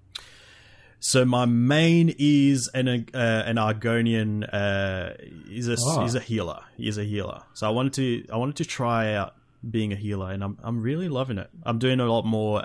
So my main is an Argonian. He's a healer. He's a healer. So I wanted to try out being a healer, and I'm really loving it. I'm doing a lot more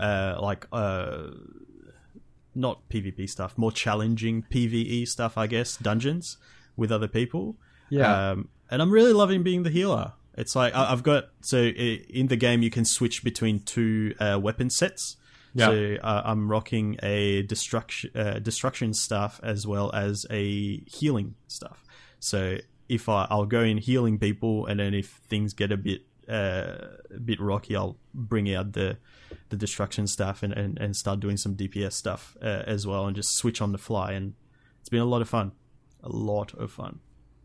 not PvP stuff, more challenging PvE stuff, I guess, dungeons with other people. Yeah. And I'm really loving being the healer. It's like I've got, so in the game you can switch between two weapon sets. Yeah. So I'm rocking a destruction staff as well as a healing staff. So if I'll go in healing people, and then if things get a bit rocky, I'll bring out the destruction staff and start doing some DPS stuff as well, and just switch on the fly. And it's been a lot of fun. A lot of fun.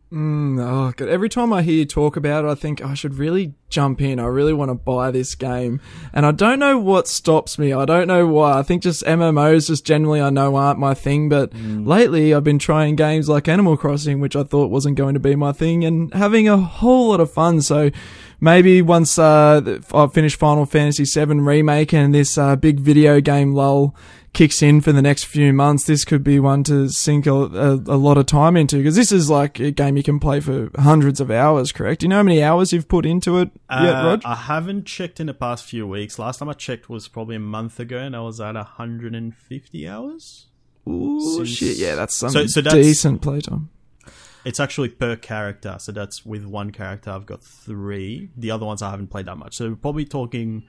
Oh, God. Every time I hear you talk about it, I think I should really jump in. I really want to buy this game. And I don't know what stops me. I don't know why. I think just MMOs just generally I know aren't my thing. But lately I've been trying games like Animal Crossing, which I thought wasn't going to be my thing, and having a whole lot of fun. So maybe once I've finished Final Fantasy VII Remake and this big video game lull kicks in for the next few months, this could be one to sink a lot of time into, because this is like a game you can play for hundreds of hours, correct? Do you know how many hours you've put into it yet, Rod? I haven't checked in the past few weeks. Last time I checked was probably a month ago, and I was at 150 hours. Ooh, shit, yeah, that's some that's decent playtime. It's actually per character, so that's with one character I've got 3. The other ones I haven't played that much, so we're probably talking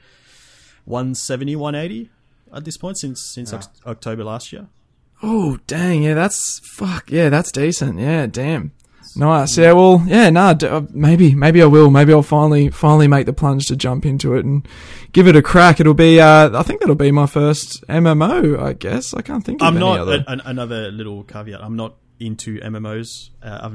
170, 180 at this point since October last year. Oh, dang, yeah, that's decent. Yeah, damn. Nice. Yeah, well, yeah, maybe I will. Maybe I'll finally make the plunge to jump into it and give it a crack. It'll be, I think that'll be my first MMO, I guess. I can't think of any other. Another little caveat. I'm not into MMOs.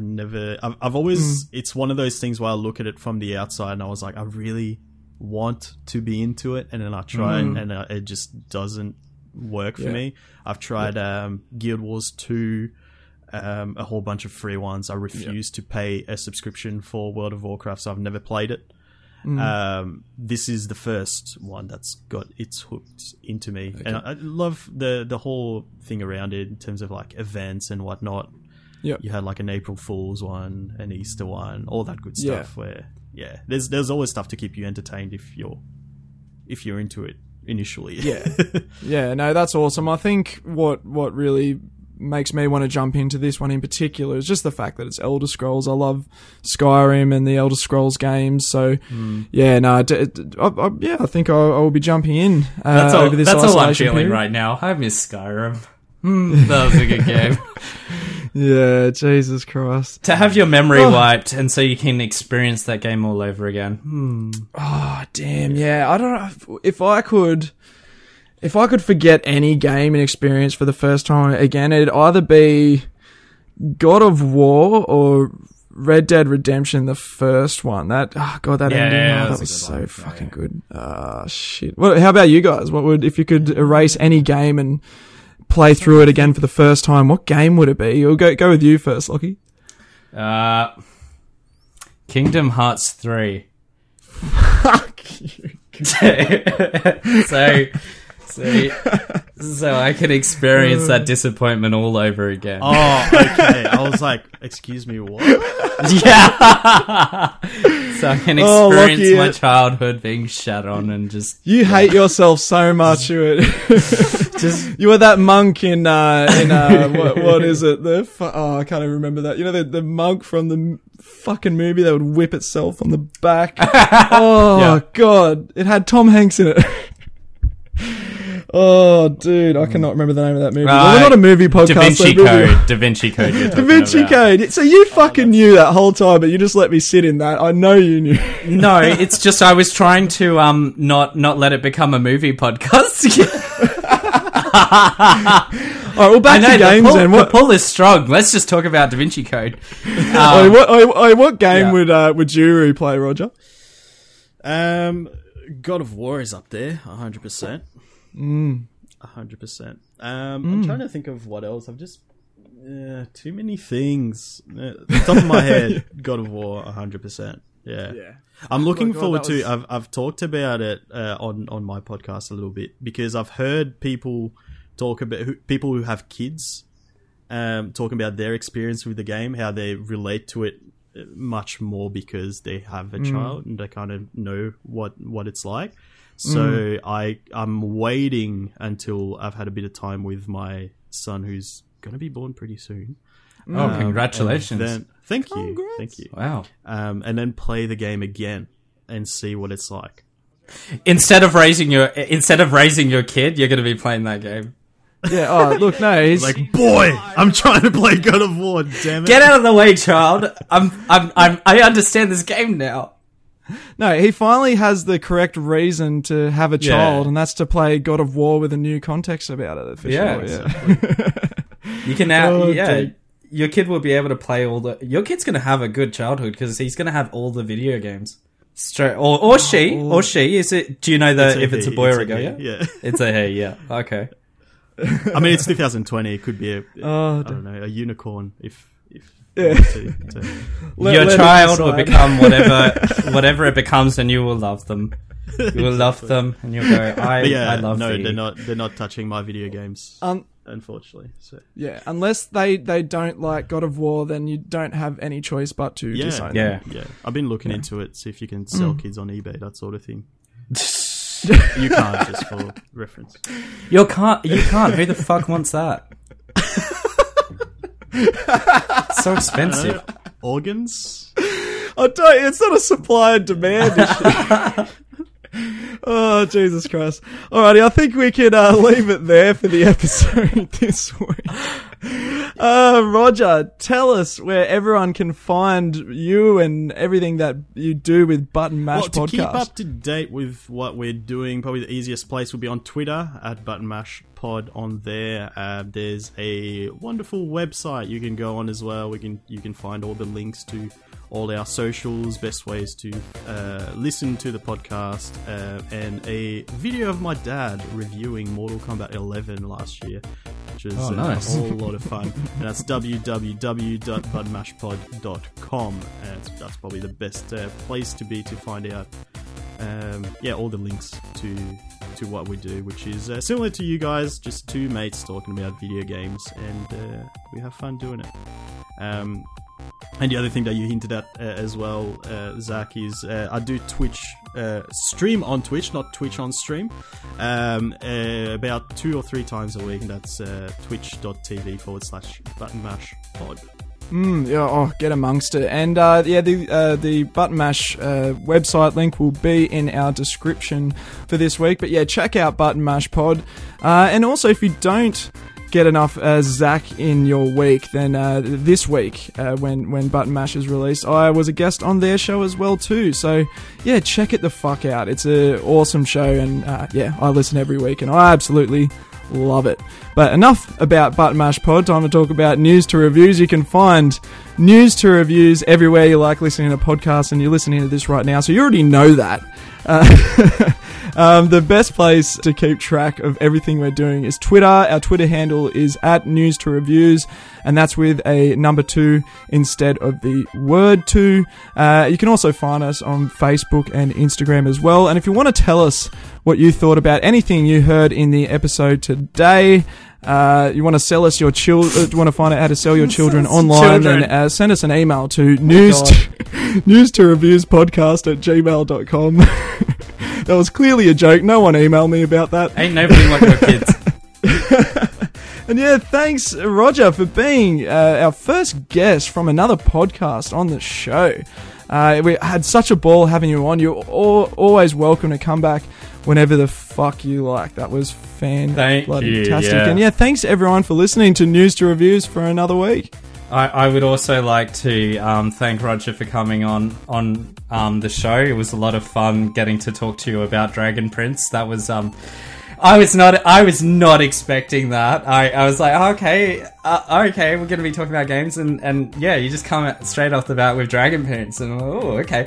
I've always, it's one of those things where I look at it from the outside and I was like, I really want to be into it, and then I try and it just doesn't work for me. I've tried Guild Wars 2, a whole bunch of free ones. I refuse to pay a subscription for World of Warcraft, so I've never played it. This is the first one that's got its hooked into me, and I love the whole thing around it in terms of like events and whatnot. Yep. You had like an April Fool's one, an Easter one, all that good stuff. Where there's always stuff to keep you entertained if you're into it initially. No, that's awesome. I think what really makes me want to jump into this one in particular is just the fact that it's Elder Scrolls. I love Skyrim and the Elder Scrolls games, so I think I will be jumping in over this That's all I'm isolation feeling period. right now. I miss Skyrim. That was a good game. Yeah, Jesus Christ. To have your memory wiped and so you can experience that game all over again. Oh, damn, yeah. I don't know if I could forget any game and experience for the first time again, it'd either be God of War or Red Dead Redemption, the first one. That ending, that was so fucking good. Shit. Well, how about you guys? What would, if you could erase any game and play through it again for the first time, what game would it be? We'll go with you first, Lockie. Kingdom Hearts 3. Fuck you. So I can experience that disappointment all over again. Oh, okay. I was like, excuse me, what? Yeah. So I can experience my childhood being shat on and just... You hate yourself so much. You were that monk in what is it? I can't even remember that. You know, the monk from the fucking movie that would whip itself on the back. God. It had Tom Hanks in it. Oh, dude, I cannot remember the name of that movie. Well, we're not a movie podcast. Da Vinci Code. Da Vinci Code. So you fucking knew that whole time, but you just let me sit in that. I know you knew. No, it's just I was trying to not let it become a movie podcast. All right, well, back to games then. The pull is strong. Let's just talk about Da Vinci Code. What game would Juru play, Roger? God of War is up there, 100%. 100%. I'm trying to think of what else. I've just too many things. Top of my head, God of War, 100%. Yeah. I'm looking forward to. I've talked about it on my podcast a little bit because I've heard people talk about people who have kids, talking about their experience with the game, how they relate to it much more because they have a child and they kind of know what it's like. So I'm waiting until I've had a bit of time with my son who's going to be born pretty soon. Oh, congratulations. Thank you. Thank you. Wow. And then play the game again and see what it's like. Instead of raising your kid, you're going to be playing that game. Yeah, look, no, he's like, boy, I'm trying to play God of War, damn it. Get out of the way, child. I understand this game now. No, he finally has the correct reason to have a child, and that's to play God of War with a new context about it, for sure. Exactly. You can now, your kid will be able to play your kid's going to have a good childhood because he's going to have all the video games. Straight, or she, is it, do you know if it's a boy or a girl? Yeah. It's a he, yeah. Okay. I mean, it's 2020. It could be I don't know, a unicorn if yeah. Your child will become whatever it becomes, and you will love them. You will love them, and you'll go, I love thee. No, they're not touching my video games, unfortunately. So. Yeah, unless they don't like God of War, then you don't have any choice but to disown them. Yeah. I've been looking into it, see if you can sell kids on eBay, that sort of thing. You can't, just for reference. You can't. Who the fuck wants that? So expensive. Organs? I don't. It's not a supply and demand issue. Oh, Jesus Christ. Alrighty, I think we can leave it there for the episode this week. Roger, tell us where everyone can find you and everything that you do with Button Mash Well, to Podcast. keep up to date with what we're doing, probably the easiest place would be on Twitter at Button Mash Pod. On there, there's a wonderful website you can go on as well. You can find all the links to all our socials, best ways to listen to the podcast, and a video of my dad reviewing Mortal Kombat 11 last year, which is nice. a whole lot of fun. And that's www.buttonmashpod.com. That's probably the best place to be to find out all the links to what we do, which is similar to you guys, just two mates talking about video games, and we have fun doing it. And the other thing that you hinted at as well, Zach, is I do Twitch stream on Twitch, not Twitch on stream, about 2 or 3 times a week, and that's twitch.tv/buttonmashpod. Get amongst it. And the Button Mash website link will be in our description for this week. But yeah, check out Button Mash Pod. And also, if you don't get enough Zach in your week, then this week, when Button Mash is released, I was a guest on their show as well too. So yeah, check it the fuck out. It's an awesome show, and I listen every week, and I absolutely love it. But enough about Button Mash Pod. Time to talk about news to reviews. You can find news to reviews everywhere you like listening to podcasts, and you're listening to this right now, so you already know that. The best place to keep track of everything we're doing is Twitter. Our Twitter handle is @news2reviews, and that's with a number 2 instead of the word 2. You can also find us on Facebook and Instagram as well. And if you want to tell us what you thought about anything you heard in the episode today, you want to sell us your want to find out how to sell your children online, then send us an email to news2reviewspodcast@gmail.com. That was clearly a joke. No one emailed me about that. Ain't nobody like your kids. And yeah, thanks, Roger, for being our first guest from another podcast on the show. We had such a ball having you on. You're always welcome to come back whenever the fuck you like. That was fantastic. Yeah. And yeah, thanks everyone for listening to News to Reviews for another week. I would also like to thank Roger for coming on the show. It was a lot of fun getting to talk to you about Dragon Prince. That was I was not expecting that. I was like, okay, we're going to be talking about games, and yeah, you just come straight off the bat with Dragon Prince, and okay.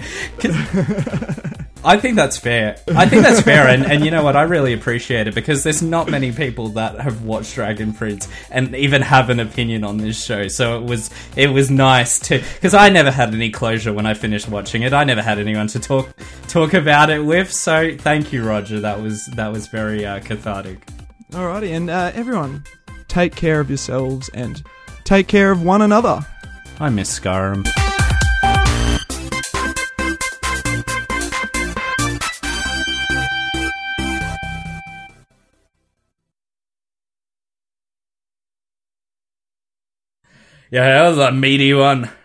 I think that's fair. And you know what? I really appreciate it, because there's not many people that have watched Dragon Prince and even have an opinion on this show. So it was nice to, because I never had any closure when I finished watching it. I never had anyone to talk about it with. So thank you, Roger. That was very cathartic. Alrighty, and everyone, take care of yourselves and take care of one another. I miss Skyrim. Yeah, that was a meaty one.